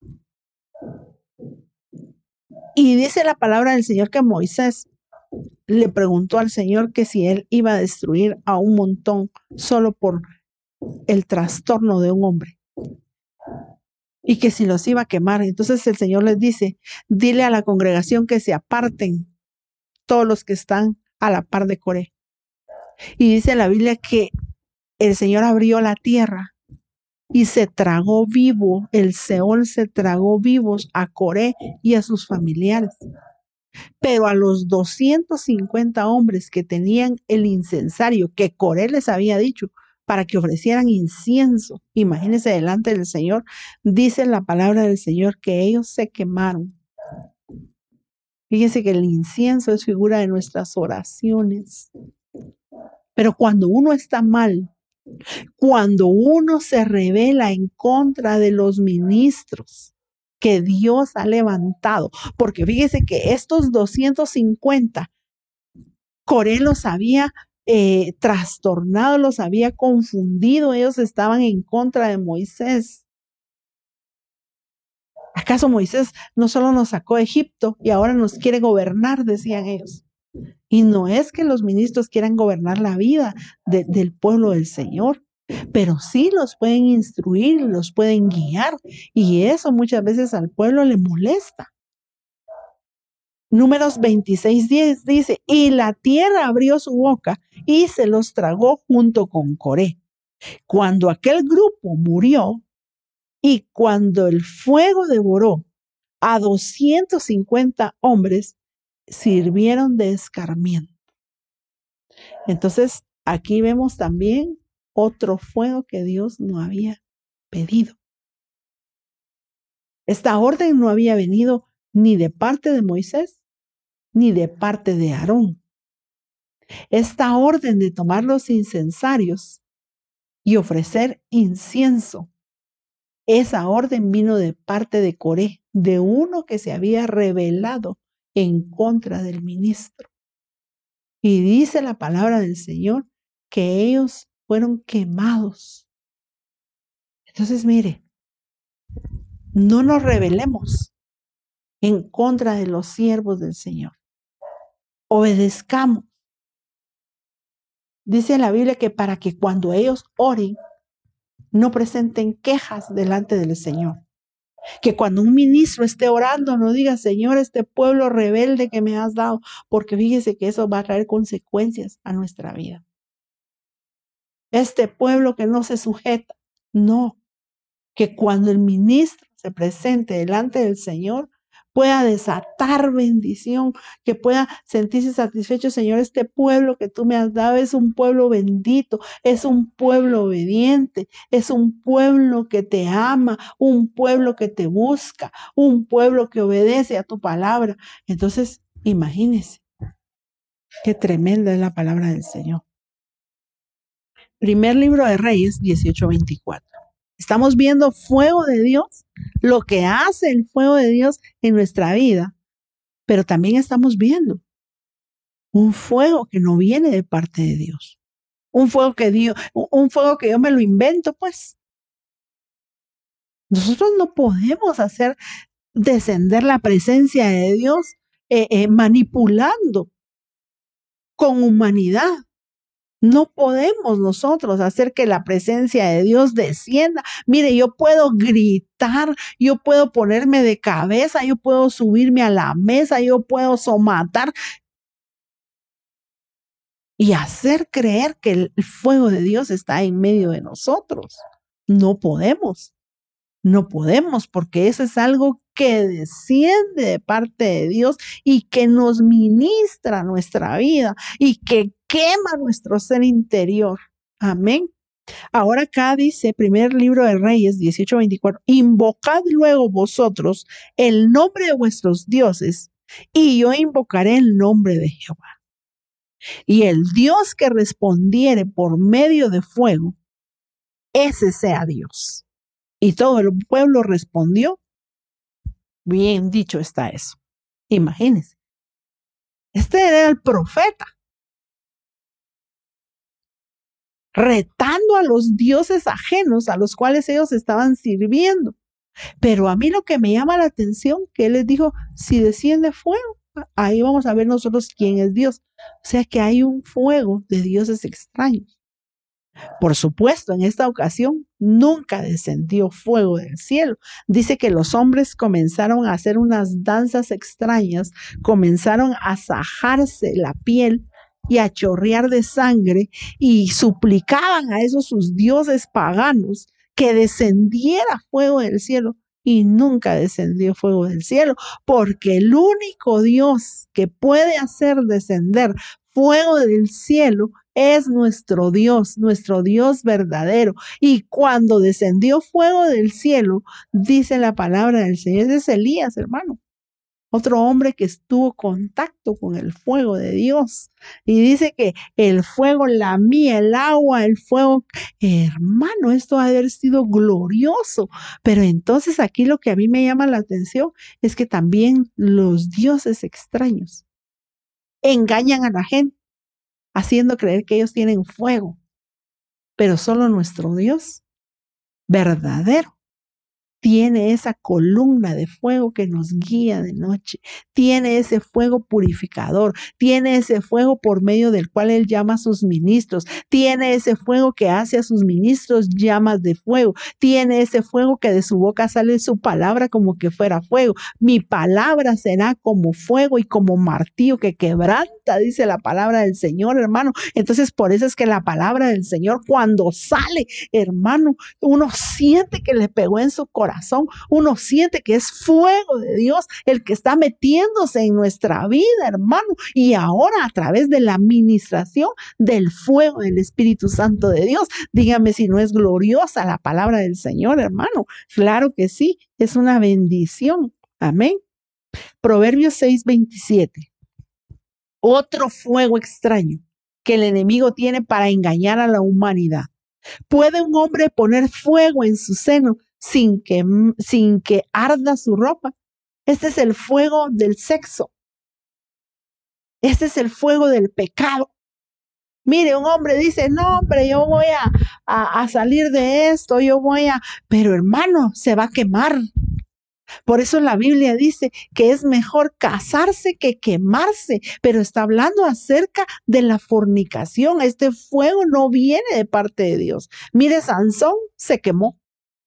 Y dice la palabra del Señor que Moisés le preguntó al Señor que si él iba a destruir a un montón solo por el trastorno de un hombre y que si los iba a quemar. Entonces el Señor les dice, dile a la congregación que se aparten todos los que están a la par de Coré. Y dice la Biblia que el Señor abrió la tierra y se tragó vivo, el Seol se tragó vivos a Coré y a sus familiares. Pero a los doscientos cincuenta hombres que tenían el incensario que Coré les había dicho para que ofrecieran incienso, imagínense delante del Señor, dice la palabra del Señor que ellos se quemaron. Fíjense que el incienso es figura de nuestras oraciones. Pero cuando uno está mal, cuando uno se rebela en contra de los ministros que Dios ha levantado, porque fíjese que estos doscientos cincuenta, Coré los había eh, trastornado, los había confundido, ellos estaban en contra de Moisés. ¿Acaso Moisés no solo nos sacó de Egipto y ahora nos quiere gobernar, decían ellos? Y no es que los ministros quieran gobernar la vida de, del pueblo del Señor, pero sí los pueden instruir, los pueden guiar, y eso muchas veces al pueblo le molesta. Números veintiséis, diez dice, y la tierra abrió su boca y se los tragó junto con Coré. Cuando aquel grupo murió y cuando el fuego devoró a doscientos cincuenta hombres, sirvieron de escarmiento. Entonces, aquí vemos también otro fuego que Dios no había pedido. Esta orden no había venido ni de parte de Moisés, ni de parte de Aarón. Esta orden de tomar los incensarios y ofrecer incienso, esa orden vino de parte de Coré, de uno que se había rebelado en contra del ministro. Y dice la palabra del Señor que ellos fueron quemados. Entonces, mire, no nos rebelemos en contra de los siervos del Señor. Obedezcamos. Dice la Biblia que para que cuando ellos oren, no presenten quejas delante del Señor. Que cuando un ministro esté orando, no diga, Señor, este pueblo rebelde que me has dado, porque fíjese que eso va a traer consecuencias a nuestra vida. Este pueblo que no se sujeta, no. Que cuando el ministro se presente delante del Señor, pueda desatar bendición, que pueda sentirse satisfecho. Señor, este pueblo que tú me has dado es un pueblo bendito, es un pueblo obediente, es un pueblo que te ama, un pueblo que te busca, un pueblo que obedece a tu palabra. Entonces, imagínese qué tremenda es la palabra del Señor. Primer libro de Reyes, dieciocho veinticuatro. Estamos viendo fuego de Dios, lo que hace el fuego de Dios en nuestra vida, pero también estamos viendo un fuego que no viene de parte de Dios. Un fuego que Dios, un fuego que yo me lo invento, pues. Nosotros no podemos hacer descender la presencia de Dios eh, eh, manipulando con humanidad. No podemos nosotros hacer que la presencia de Dios descienda. Mire, yo puedo gritar, yo puedo ponerme de cabeza, yo puedo subirme a la mesa, yo puedo somatar y hacer creer que el fuego de Dios está en medio de nosotros. No podemos. No podemos, porque eso es algo que desciende de parte de Dios y que nos ministra nuestra vida y que quema nuestro ser interior. Amén. Ahora acá dice, primer libro de Reyes dieciocho veinticuatro, invocad luego vosotros el nombre de vuestros dioses y yo invocaré el nombre de Jehová. Y el Dios que respondiere por medio de fuego, ese sea Dios. Y todo el pueblo respondió, bien dicho está eso. Imagínense. Este era el profeta, retando a los dioses ajenos a los cuales ellos estaban sirviendo. Pero a mí lo que me llama la atención, que él les dijo, si desciende fuego, ahí vamos a ver nosotros quién es Dios. O sea que hay un fuego de dioses extraños. Por supuesto, en esta ocasión nunca descendió fuego del cielo. Dice que los hombres comenzaron a hacer unas danzas extrañas, comenzaron a sajarse la piel y a chorrear de sangre y suplicaban a esos sus dioses paganos que descendiera fuego del cielo. Y nunca descendió fuego del cielo, porque el único Dios que puede hacer descender fuego del cielo es nuestro Dios, nuestro Dios verdadero. Y cuando descendió fuego del cielo, dice la palabra del Señor, es Elías, hermano. Otro hombre que estuvo en contacto con el fuego de Dios. Y dice que el fuego lamía el agua, el fuego, hermano, esto ha de haber sido glorioso. Pero entonces aquí lo que a mí me llama la atención es que también los dioses extraños engañan a la gente, haciendo creer que ellos tienen fuego. Pero solo nuestro Dios verdadero tiene esa columna de fuego que nos guía de noche, tiene ese fuego purificador, tiene ese fuego por medio del cual Él llama a sus ministros, tiene ese fuego que hace a sus ministros llamas de fuego, tiene ese fuego que de su boca sale su palabra como que fuera fuego. Mi palabra será como fuego y como martillo que quebranta, dice la palabra del Señor, hermano. Entonces, por eso es que la palabra del Señor cuando sale, hermano, uno siente que le pegó en su corazón. Uno siente que es fuego de Dios el que está metiéndose en nuestra vida, hermano. Y ahora a través de la administración del fuego del Espíritu Santo de Dios, dígame si no es gloriosa la palabra del Señor, hermano. Claro que sí, es una bendición. Amén. Proverbios seis veintisiete. Otro fuego extraño que el enemigo tiene para engañar a la humanidad. ¿Puede un hombre poner fuego en su seno sin que, sin que arda su ropa? Este es el fuego del sexo. Este es el fuego del pecado. Mire, un hombre dice, no, hombre, yo voy a, a, a salir de esto, yo voy a... Pero hermano, se va a quemar. Por eso la Biblia dice que es mejor casarse que quemarse, pero está hablando acerca de la fornicación. Este fuego no viene de parte de Dios. Mire, Sansón se quemó.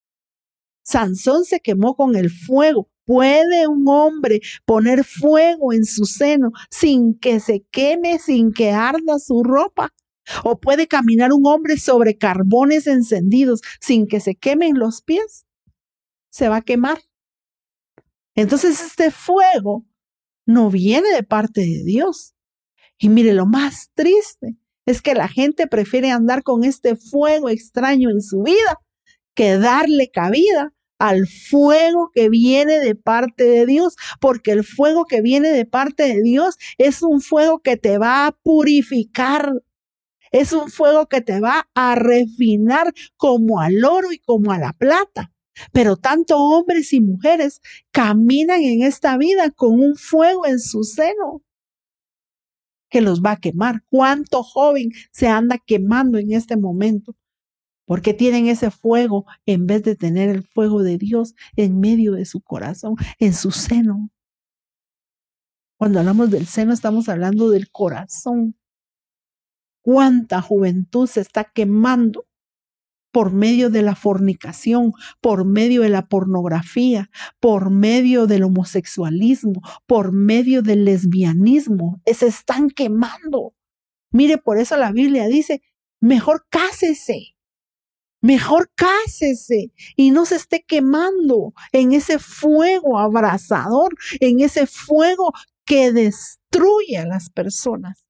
Sansón se quemó con el fuego. ¿Puede un hombre poner fuego en su seno sin que se queme, sin que arda su ropa? ¿O puede caminar un hombre sobre carbones encendidos sin que se quemen los pies? Se va a quemar. Entonces este fuego no viene de parte de Dios. Y mire, lo más triste es que la gente prefiere andar con este fuego extraño en su vida que darle cabida al fuego que viene de parte de Dios, porque el fuego que viene de parte de Dios es un fuego que te va a purificar, es un fuego que te va a refinar como al oro y como a la plata. Pero tanto hombres y mujeres caminan en esta vida con un fuego en su seno. que los va a quemar. ¿Cuánto joven se anda quemando en este momento? Porque tienen ese fuego en vez de tener el fuego de Dios en medio de su corazón, en su seno. Cuando hablamos del seno, estamos hablando del corazón. ¿Cuánta juventud se está quemando por medio de la fornicación, por medio de la pornografía, por medio del homosexualismo, por medio del lesbianismo? Se están quemando. Mire, por eso la Biblia dice, mejor cásese. Mejor cásese y no se esté quemando en ese fuego abrasador, en ese fuego que destruye a las personas.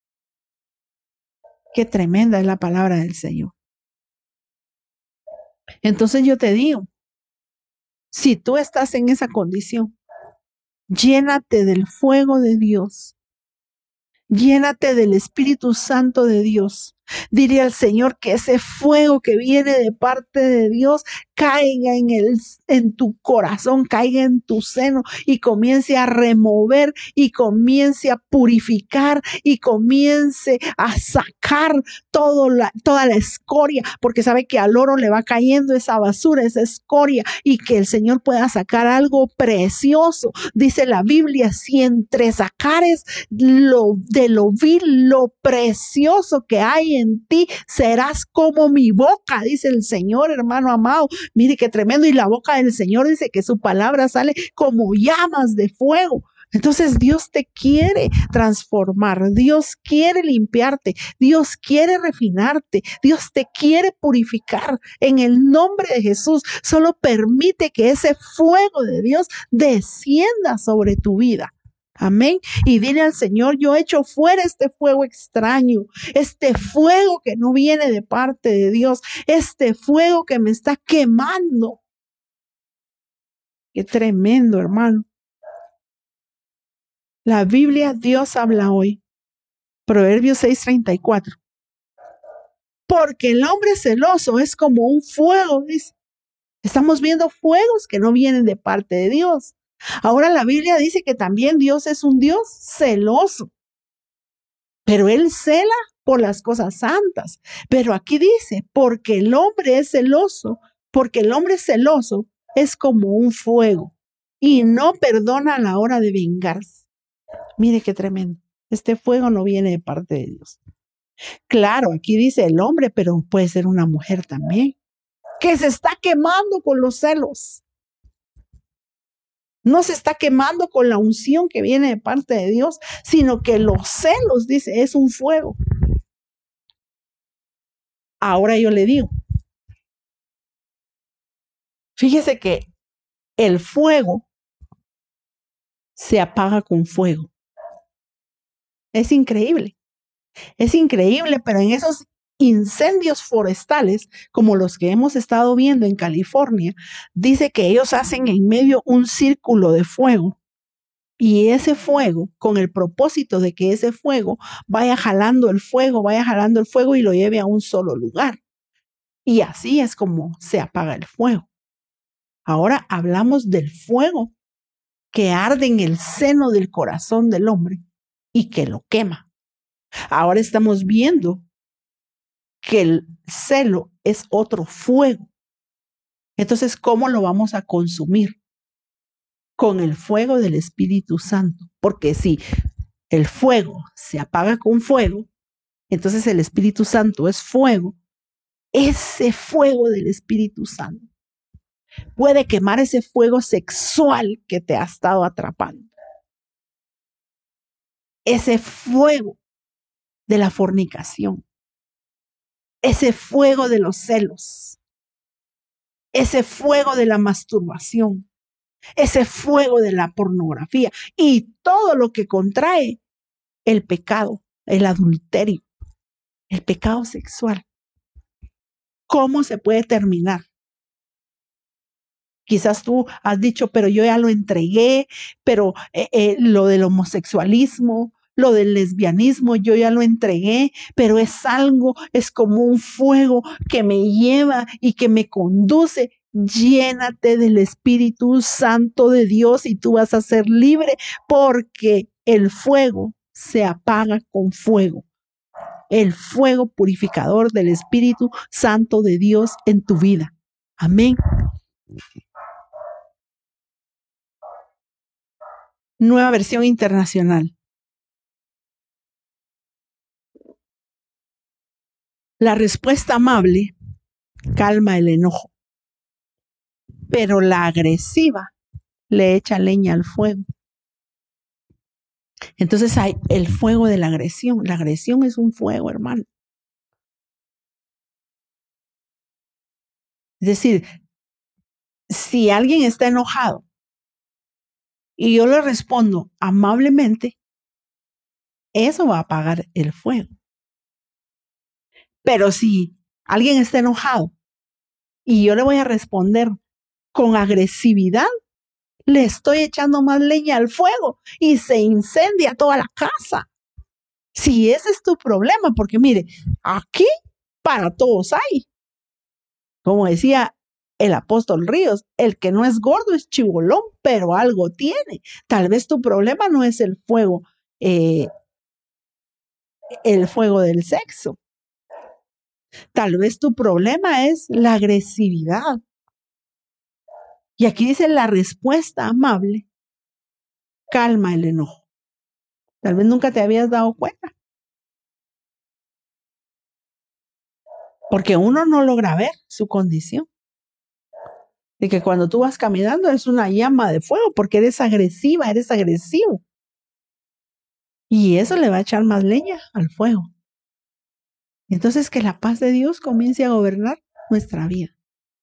Qué tremenda es la palabra del Señor. Entonces yo te digo, si tú estás en esa condición, llénate del fuego de Dios. Llénate del Espíritu Santo de Dios. Dile al Señor que ese fuego que viene de parte de Dios caiga en, el, en tu corazón, caiga en tu seno y comience a remover y comience a purificar y comience a sacar todo la, toda la escoria, porque sabe que al oro le va cayendo esa basura, esa escoria, y que el Señor pueda sacar algo precioso. Dice la Biblia, si entre sacares lo, de lo vil, lo precioso que hay en ti, serás como mi boca, dice el Señor, hermano amado. Mire qué tremendo. Y la boca del Señor dice que su palabra sale como llamas de fuego. Entonces Dios te quiere transformar, Dios quiere limpiarte, Dios quiere refinarte, Dios te quiere purificar. En el nombre de Jesús, solo permite que ese fuego de Dios descienda sobre tu vida. Amén. Y dile al Señor, yo echo fuera este fuego extraño, este fuego que no viene de parte de Dios, este fuego que me está quemando. Qué tremendo, hermano. La Biblia, Dios habla hoy. Proverbios seis treinta y cuatro. Porque el hombre celoso es como un fuego, dice. Estamos viendo fuegos que no vienen de parte de Dios. Ahora la Biblia dice que también Dios es un Dios celoso, pero Él cela por las cosas santas. Pero aquí dice, porque el hombre es celoso, porque el hombre celoso es como un fuego y no perdona a la hora de vengarse. Mire qué tremendo. Este fuego no viene de parte de Dios. Claro, aquí dice el hombre, pero puede ser una mujer también, que se está quemando con los celos. No se está quemando con la unción que viene de parte de Dios, sino que los celos, dice, es un fuego. Ahora yo le digo, fíjese que el fuego se apaga con fuego. Es increíble, es increíble, pero en esos incendios forestales, como los que hemos estado viendo en California, dice que ellos hacen en medio un círculo de fuego. Y ese fuego, con el propósito de que ese fuego vaya jalando el fuego, vaya jalando el fuego y lo lleve a un solo lugar. Y así es como se apaga el fuego. Ahora hablamos del fuego que arde en el seno del corazón del hombre y que lo quema. Ahora estamos viendo que el celo es otro fuego. Entonces, ¿cómo lo vamos a consumir? Con el fuego del Espíritu Santo. Porque si el fuego se apaga con fuego, entonces el Espíritu Santo es fuego. Ese fuego del Espíritu Santo puede quemar ese fuego sexual que te ha estado atrapando. Ese fuego de la fornicación. Ese fuego de los celos. Ese fuego de la masturbación. Ese fuego de la pornografía y todo lo que contrae el pecado, el adulterio, el pecado sexual. ¿Cómo se puede terminar? Quizás tú has dicho, pero yo ya lo entregué, pero eh, eh, lo del homosexualismo, lo del lesbianismo, yo ya lo entregué, pero es algo, es como un fuego que me lleva y que me conduce. Llénate del Espíritu Santo de Dios y tú vas a ser libre, porque el fuego se apaga con fuego. El fuego purificador del Espíritu Santo de Dios en tu vida. Amén. Nueva versión internacional. La respuesta amable calma el enojo, pero la agresiva le echa leña al fuego. Entonces hay el fuego de la agresión. La agresión es un fuego, hermano. Es decir, si alguien está enojado y yo le respondo amablemente, eso va a apagar el fuego. Pero si alguien está enojado y yo le voy a responder con agresividad, le estoy echando más leña al fuego y se incendia toda la casa. Si ese es tu problema, porque mire, aquí para todos hay. Como decía el apóstol Ríos, el que no es gordo es chibolón, pero algo tiene. Tal vez tu problema no es el fuego, eh, el fuego del sexo. Tal vez tu problema es la agresividad. Y aquí dice la respuesta amable calma el enojo. Tal vez nunca te habías dado cuenta. Porque uno no logra ver su condición. De que cuando tú vas caminando es una llama de fuego porque eres agresiva, eres agresivo. Y eso le va a echar más leña al fuego. Entonces que la paz de Dios comience a gobernar nuestra vida.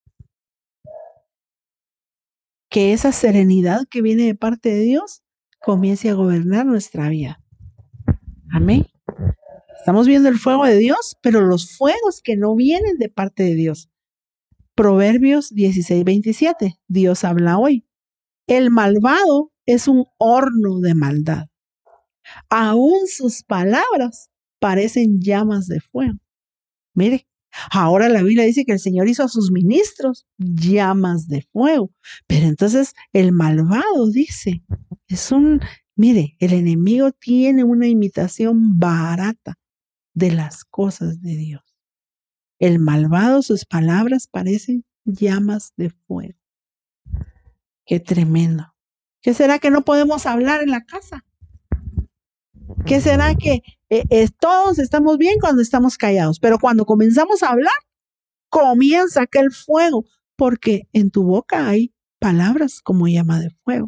Que esa serenidad que viene de parte de Dios comience a gobernar nuestra vida. Amén. Estamos viendo el fuego de Dios, pero los fuegos que no vienen de parte de Dios. Proverbios dieciséis veintisiete. Dios habla hoy. El malvado es un horno de maldad. Aún sus palabras parecen llamas de fuego. Mire, ahora la Biblia dice que el Señor hizo a sus ministros llamas de fuego. Pero entonces el malvado dice, es un, mire, el enemigo tiene una imitación barata de las cosas de Dios. El malvado, sus palabras parecen llamas de fuego. Qué tremendo. ¿Qué será que no podemos hablar en la casa? ¿Qué será que eh, eh, todos estamos bien cuando estamos callados? Pero cuando comenzamos a hablar, comienza aquel fuego, porque en tu boca hay palabras como llama de fuego.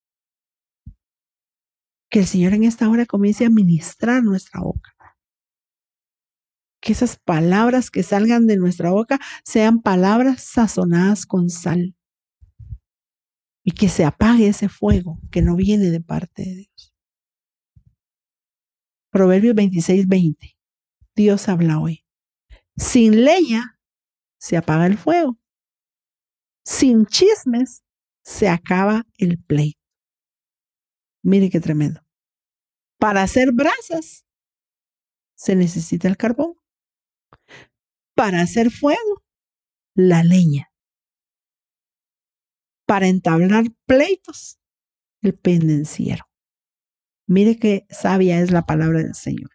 Que el Señor en esta hora comience a ministrar nuestra boca. Que esas palabras que salgan de nuestra boca sean palabras sazonadas con sal. Y que se apague ese fuego que no viene de parte de Dios. Proverbios veintiséis veinte. Dios habla hoy. Sin leña se apaga el fuego. Sin chismes se acaba el pleito. Mire qué tremendo. Para hacer brasas se necesita el carbón. Para hacer fuego, la leña. Para entablar pleitos, el pendenciero. Mire qué sabia es la palabra del Señor.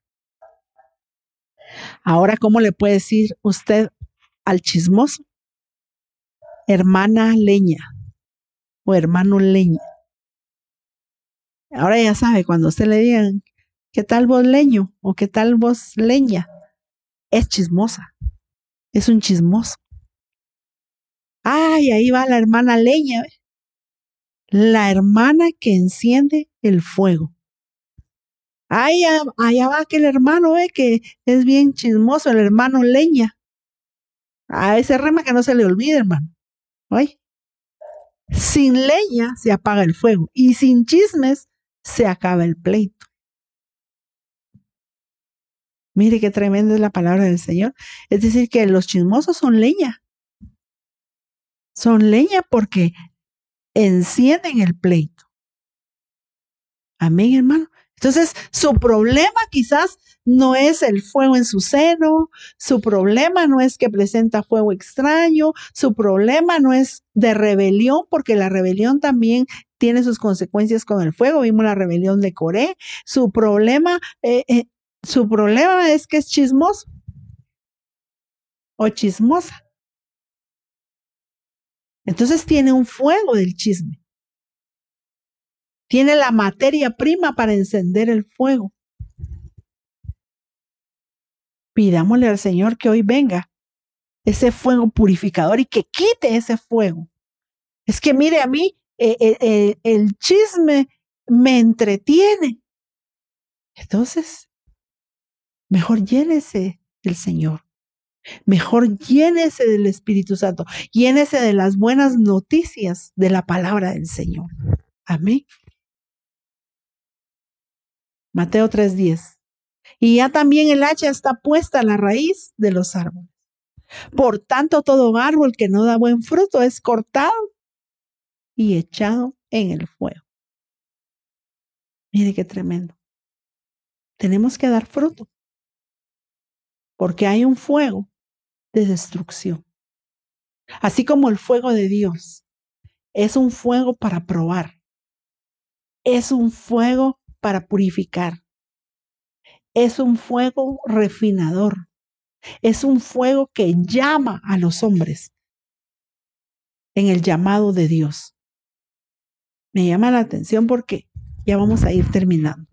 Ahora, ¿cómo le puede decir usted al chismoso? Hermana leña o hermano leña. Ahora ya sabe, cuando usted le digan, ¿qué tal vos leño? O ¿qué tal vos leña? Es chismosa. Es un chismoso. Ay, ahí va la hermana leña. ¿Ve? La hermana que enciende el fuego. Ay, allá va aquel hermano, ¿ve? Que es bien chismoso, el hermano leña. A ese rema que no se le olvide, hermano. ¿Oye? Sin leña se apaga el fuego y sin chismes se acaba el pleito. Mire qué tremenda es la palabra del Señor. Es decir, que los chismosos son leña. Son leña porque encienden el pleito. Amén, hermano. Entonces, su problema quizás no es el fuego en su seno, su problema no es que presenta fuego extraño, su problema no es de rebelión, porque la rebelión también tiene sus consecuencias con el fuego. Vimos la rebelión de Coré. Su problema, eh, eh, su problema es que es chismoso o chismosa. Entonces tiene un fuego del chisme. Tiene la materia prima para encender el fuego. Pidámosle al Señor que hoy venga ese fuego purificador y que quite ese fuego. Es que mire, a mí eh, eh, eh, el chisme me entretiene. Entonces, mejor llénese del Señor. Mejor llénese del Espíritu Santo. Llénese de las buenas noticias de la palabra del Señor. Amén. Mateo tres diez. Y ya también el hacha está puesta a la raíz de los árboles. Por tanto, todo árbol que no da buen fruto es cortado y echado en el fuego. Mire qué tremendo. Tenemos que dar fruto, porque hay un fuego de destrucción. Así como el fuego de Dios es un fuego para probar, es un fuego para purificar, es un fuego refinador, es un fuego que llama a los hombres en el llamado de Dios. Me llama la atención porque ya vamos a ir terminando.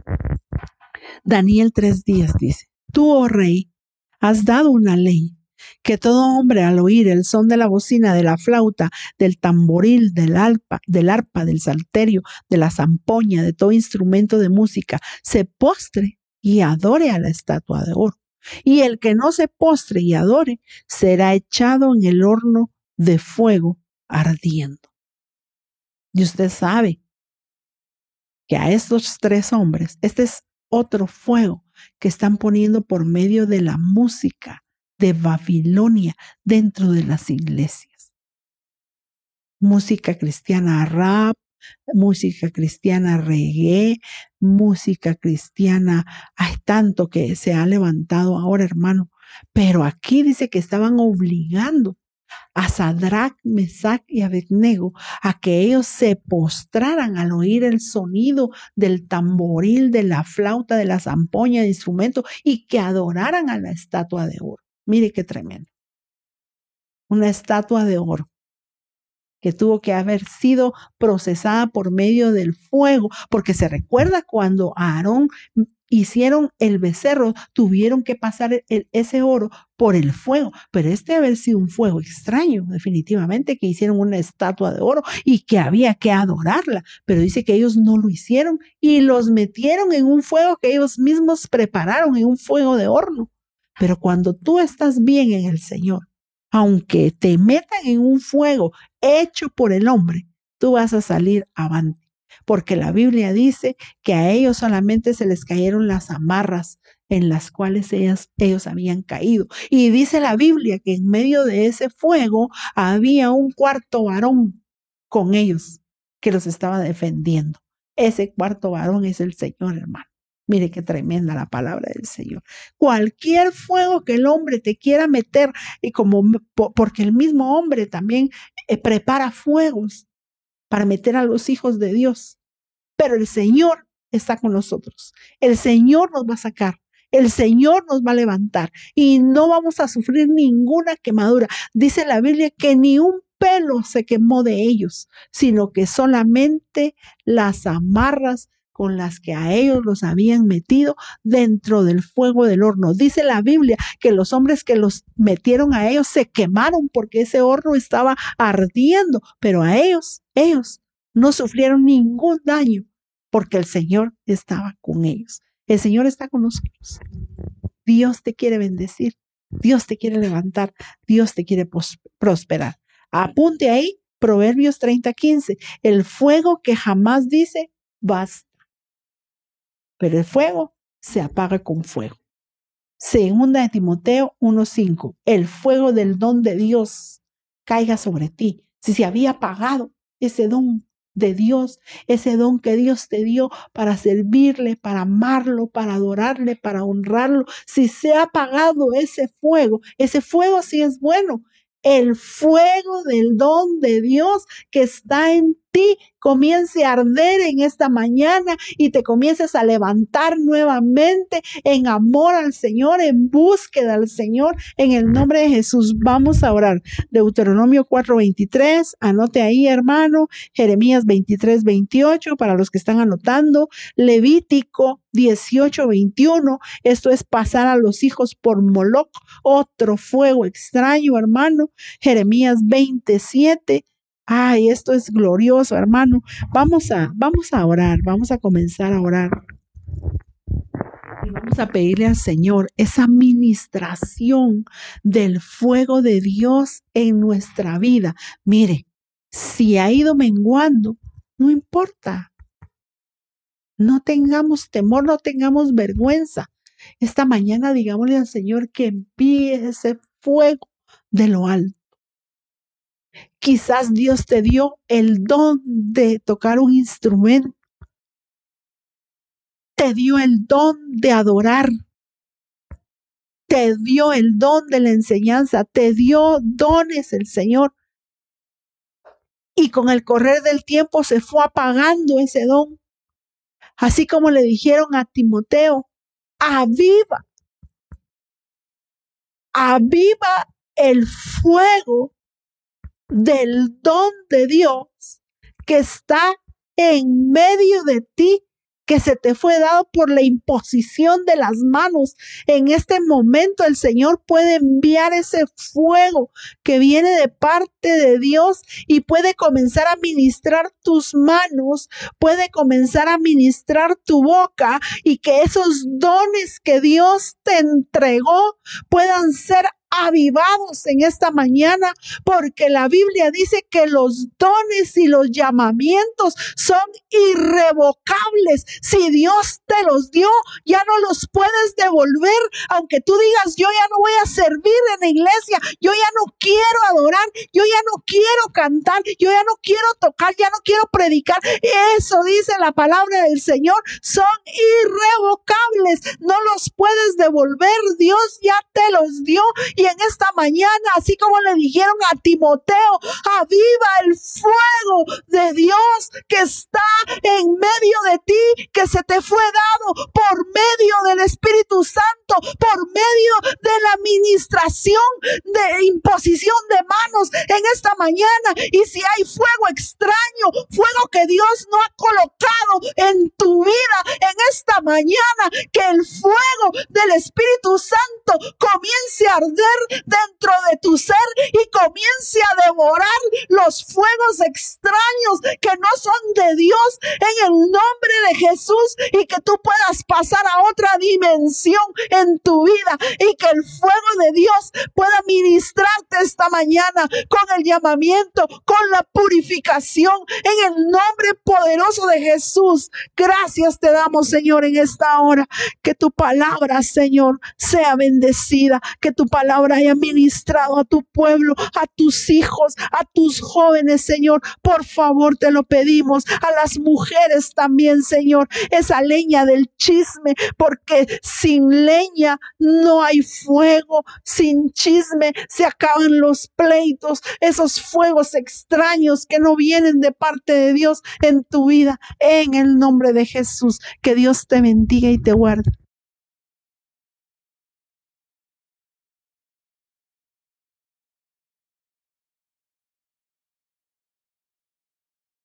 Daniel tres diez dice, tú, oh rey, has dado una ley, que todo hombre al oír el son de la bocina, de la flauta, del tamboril, del arpa, del arpa, del salterio, de la zampoña, de todo instrumento de música, se postre y adore a la estatua de oro. Y el que no se postre y adore será echado en el horno de fuego ardiendo. Y usted sabe que a estos tres hombres, este es otro fuego que están poniendo por medio de la música de Babilonia dentro de las iglesias. Música cristiana rap, música cristiana reggae, música cristiana, hay tanto que se ha levantado ahora, hermano. Pero aquí dice que estaban obligando a Sadrach, Mesach y Abednego a que ellos se postraran al oír el sonido del tamboril, de la flauta, de la zampoña, de instrumento, y que adoraran a la estatua de oro. Mire qué tremendo. Una estatua de oro que tuvo que haber sido procesada por medio del fuego, porque se recuerda cuando a Aarón hicieron el becerro, tuvieron que pasar el, ese oro por el fuego, pero este haber sido un fuego extraño, definitivamente, que hicieron una estatua de oro y que había que adorarla, pero dice que ellos no lo hicieron y los metieron en un fuego que ellos mismos prepararon, en un fuego de horno. Pero cuando tú estás bien en el Señor, aunque te metan en un fuego hecho por el hombre, tú vas a salir avante. Porque la Biblia dice que a ellos solamente se les cayeron las amarras en las cuales ellas, ellos habían caído. Y dice la Biblia que en medio de ese fuego había un cuarto varón con ellos que los estaba defendiendo. Ese cuarto varón es el Señor, hermano. Mire qué tremenda la palabra del Señor. Cualquier fuego que el hombre te quiera meter, y como porque el mismo hombre también eh, prepara fuegos para meter a los hijos de Dios. Pero el Señor está con nosotros. El Señor nos va a sacar. El Señor nos va a levantar y no vamos a sufrir ninguna quemadura. Dice la Biblia que ni un pelo se quemó de ellos, sino que solamente las amarras con las que a ellos los habían metido dentro del fuego del horno. Dice la Biblia que los hombres que los metieron a ellos se quemaron porque ese horno estaba ardiendo, pero a ellos, ellos no sufrieron ningún daño porque el Señor estaba con ellos. El Señor está con nosotros. Dios te quiere bendecir, Dios te quiere levantar, Dios te quiere prosperar. Apunte ahí, Proverbios treinta quince, el fuego que jamás dice basta. Pero el fuego se apaga con fuego. Segunda de Timoteo uno cinco, el fuego del don de Dios caiga sobre ti. Si se había apagado ese don, de Dios, ese don que Dios te dio para servirle, para amarlo, para adorarle, para honrarlo. Si se ha apagado ese fuego, ese fuego sí es bueno. El fuego del don de Dios que está en ti comience a arder en esta mañana y te comiences a levantar nuevamente en amor al Señor, en búsqueda al Señor, en el nombre de Jesús. Vamos a orar. Deuteronomio cuatro veintitrés, anote ahí, hermano. Jeremías veintitrés veintiocho, para los que están anotando. Levítico dieciocho veintiuno, esto es pasar a los hijos por Moloc, otro fuego extraño, hermano. Jeremías veintisiete. Ay, esto es glorioso, hermano. Vamos a, vamos a orar, vamos a comenzar a orar. Y vamos a pedirle al Señor esa ministración del fuego de Dios en nuestra vida. Mire, si ha ido menguando, no importa. No tengamos temor, no tengamos vergüenza. Esta mañana digámosle al Señor que envíe ese fuego de lo alto. Quizás Dios te dio el don de tocar un instrumento. Te dio el don de adorar. Te dio el don de la enseñanza. Te dio dones el Señor. Y con el correr del tiempo se fue apagando ese don. Así como le dijeron a Timoteo, aviva. Aviva el fuego del don de Dios que está en medio de ti, que se te fue dado por la imposición de las manos. En este momento el Señor puede enviar ese fuego que viene de parte de Dios y puede comenzar a ministrar tus manos, puede comenzar a ministrar tu boca, y que esos dones que Dios te entregó puedan ser avivados en esta mañana, porque la Biblia dice que los dones y los llamamientos son irrevocables. Si Dios te los dio, ya no los puedes devolver, aunque tú digas, yo ya no voy a servir en la iglesia, yo ya no quiero adorar, yo ya no quiero cantar, yo ya no quiero tocar, ya no quiero predicar. Eso dice la palabra del Señor, son irrevocables, no los puedes devolver. Dios ya te los dio. Y en esta mañana, así como le dijeron a Timoteo, aviva el fuego de Dios que está en medio de ti, que se te fue dado por medio del Espíritu Santo, por medio de la administración de imposición de manos en esta mañana. Y si hay fuego extraño, fuego que Dios no ha colocado en tu vida en esta mañana, que el fuego del Espíritu Santo comience a arder dentro de tu ser y comience a devorar los fuegos extraños que no son de Dios, en el nombre de Jesús, y que tú puedas pasar a otra dimensión en tu vida, y que el fuego de Dios pueda ministrarte esta mañana con el llamamiento, con la purificación, en el nombre poderoso de Jesús. Gracias te damos, Señor, en esta hora. Que tu palabra, Señor, sea bendecida, que tu palabra haya ministrado a tu pueblo, a tus hijos, a tus jóvenes, Señor. Por favor, te lo pedimos. A las mujeres también, Señor, esa leña del chisme, porque sin leña no hay fuego, sin chisme se acaban los pleitos, esos fuegos extraños que no vienen de parte de Dios en tu vida. En el nombre de Jesús, que Dios te bendiga y te guarde.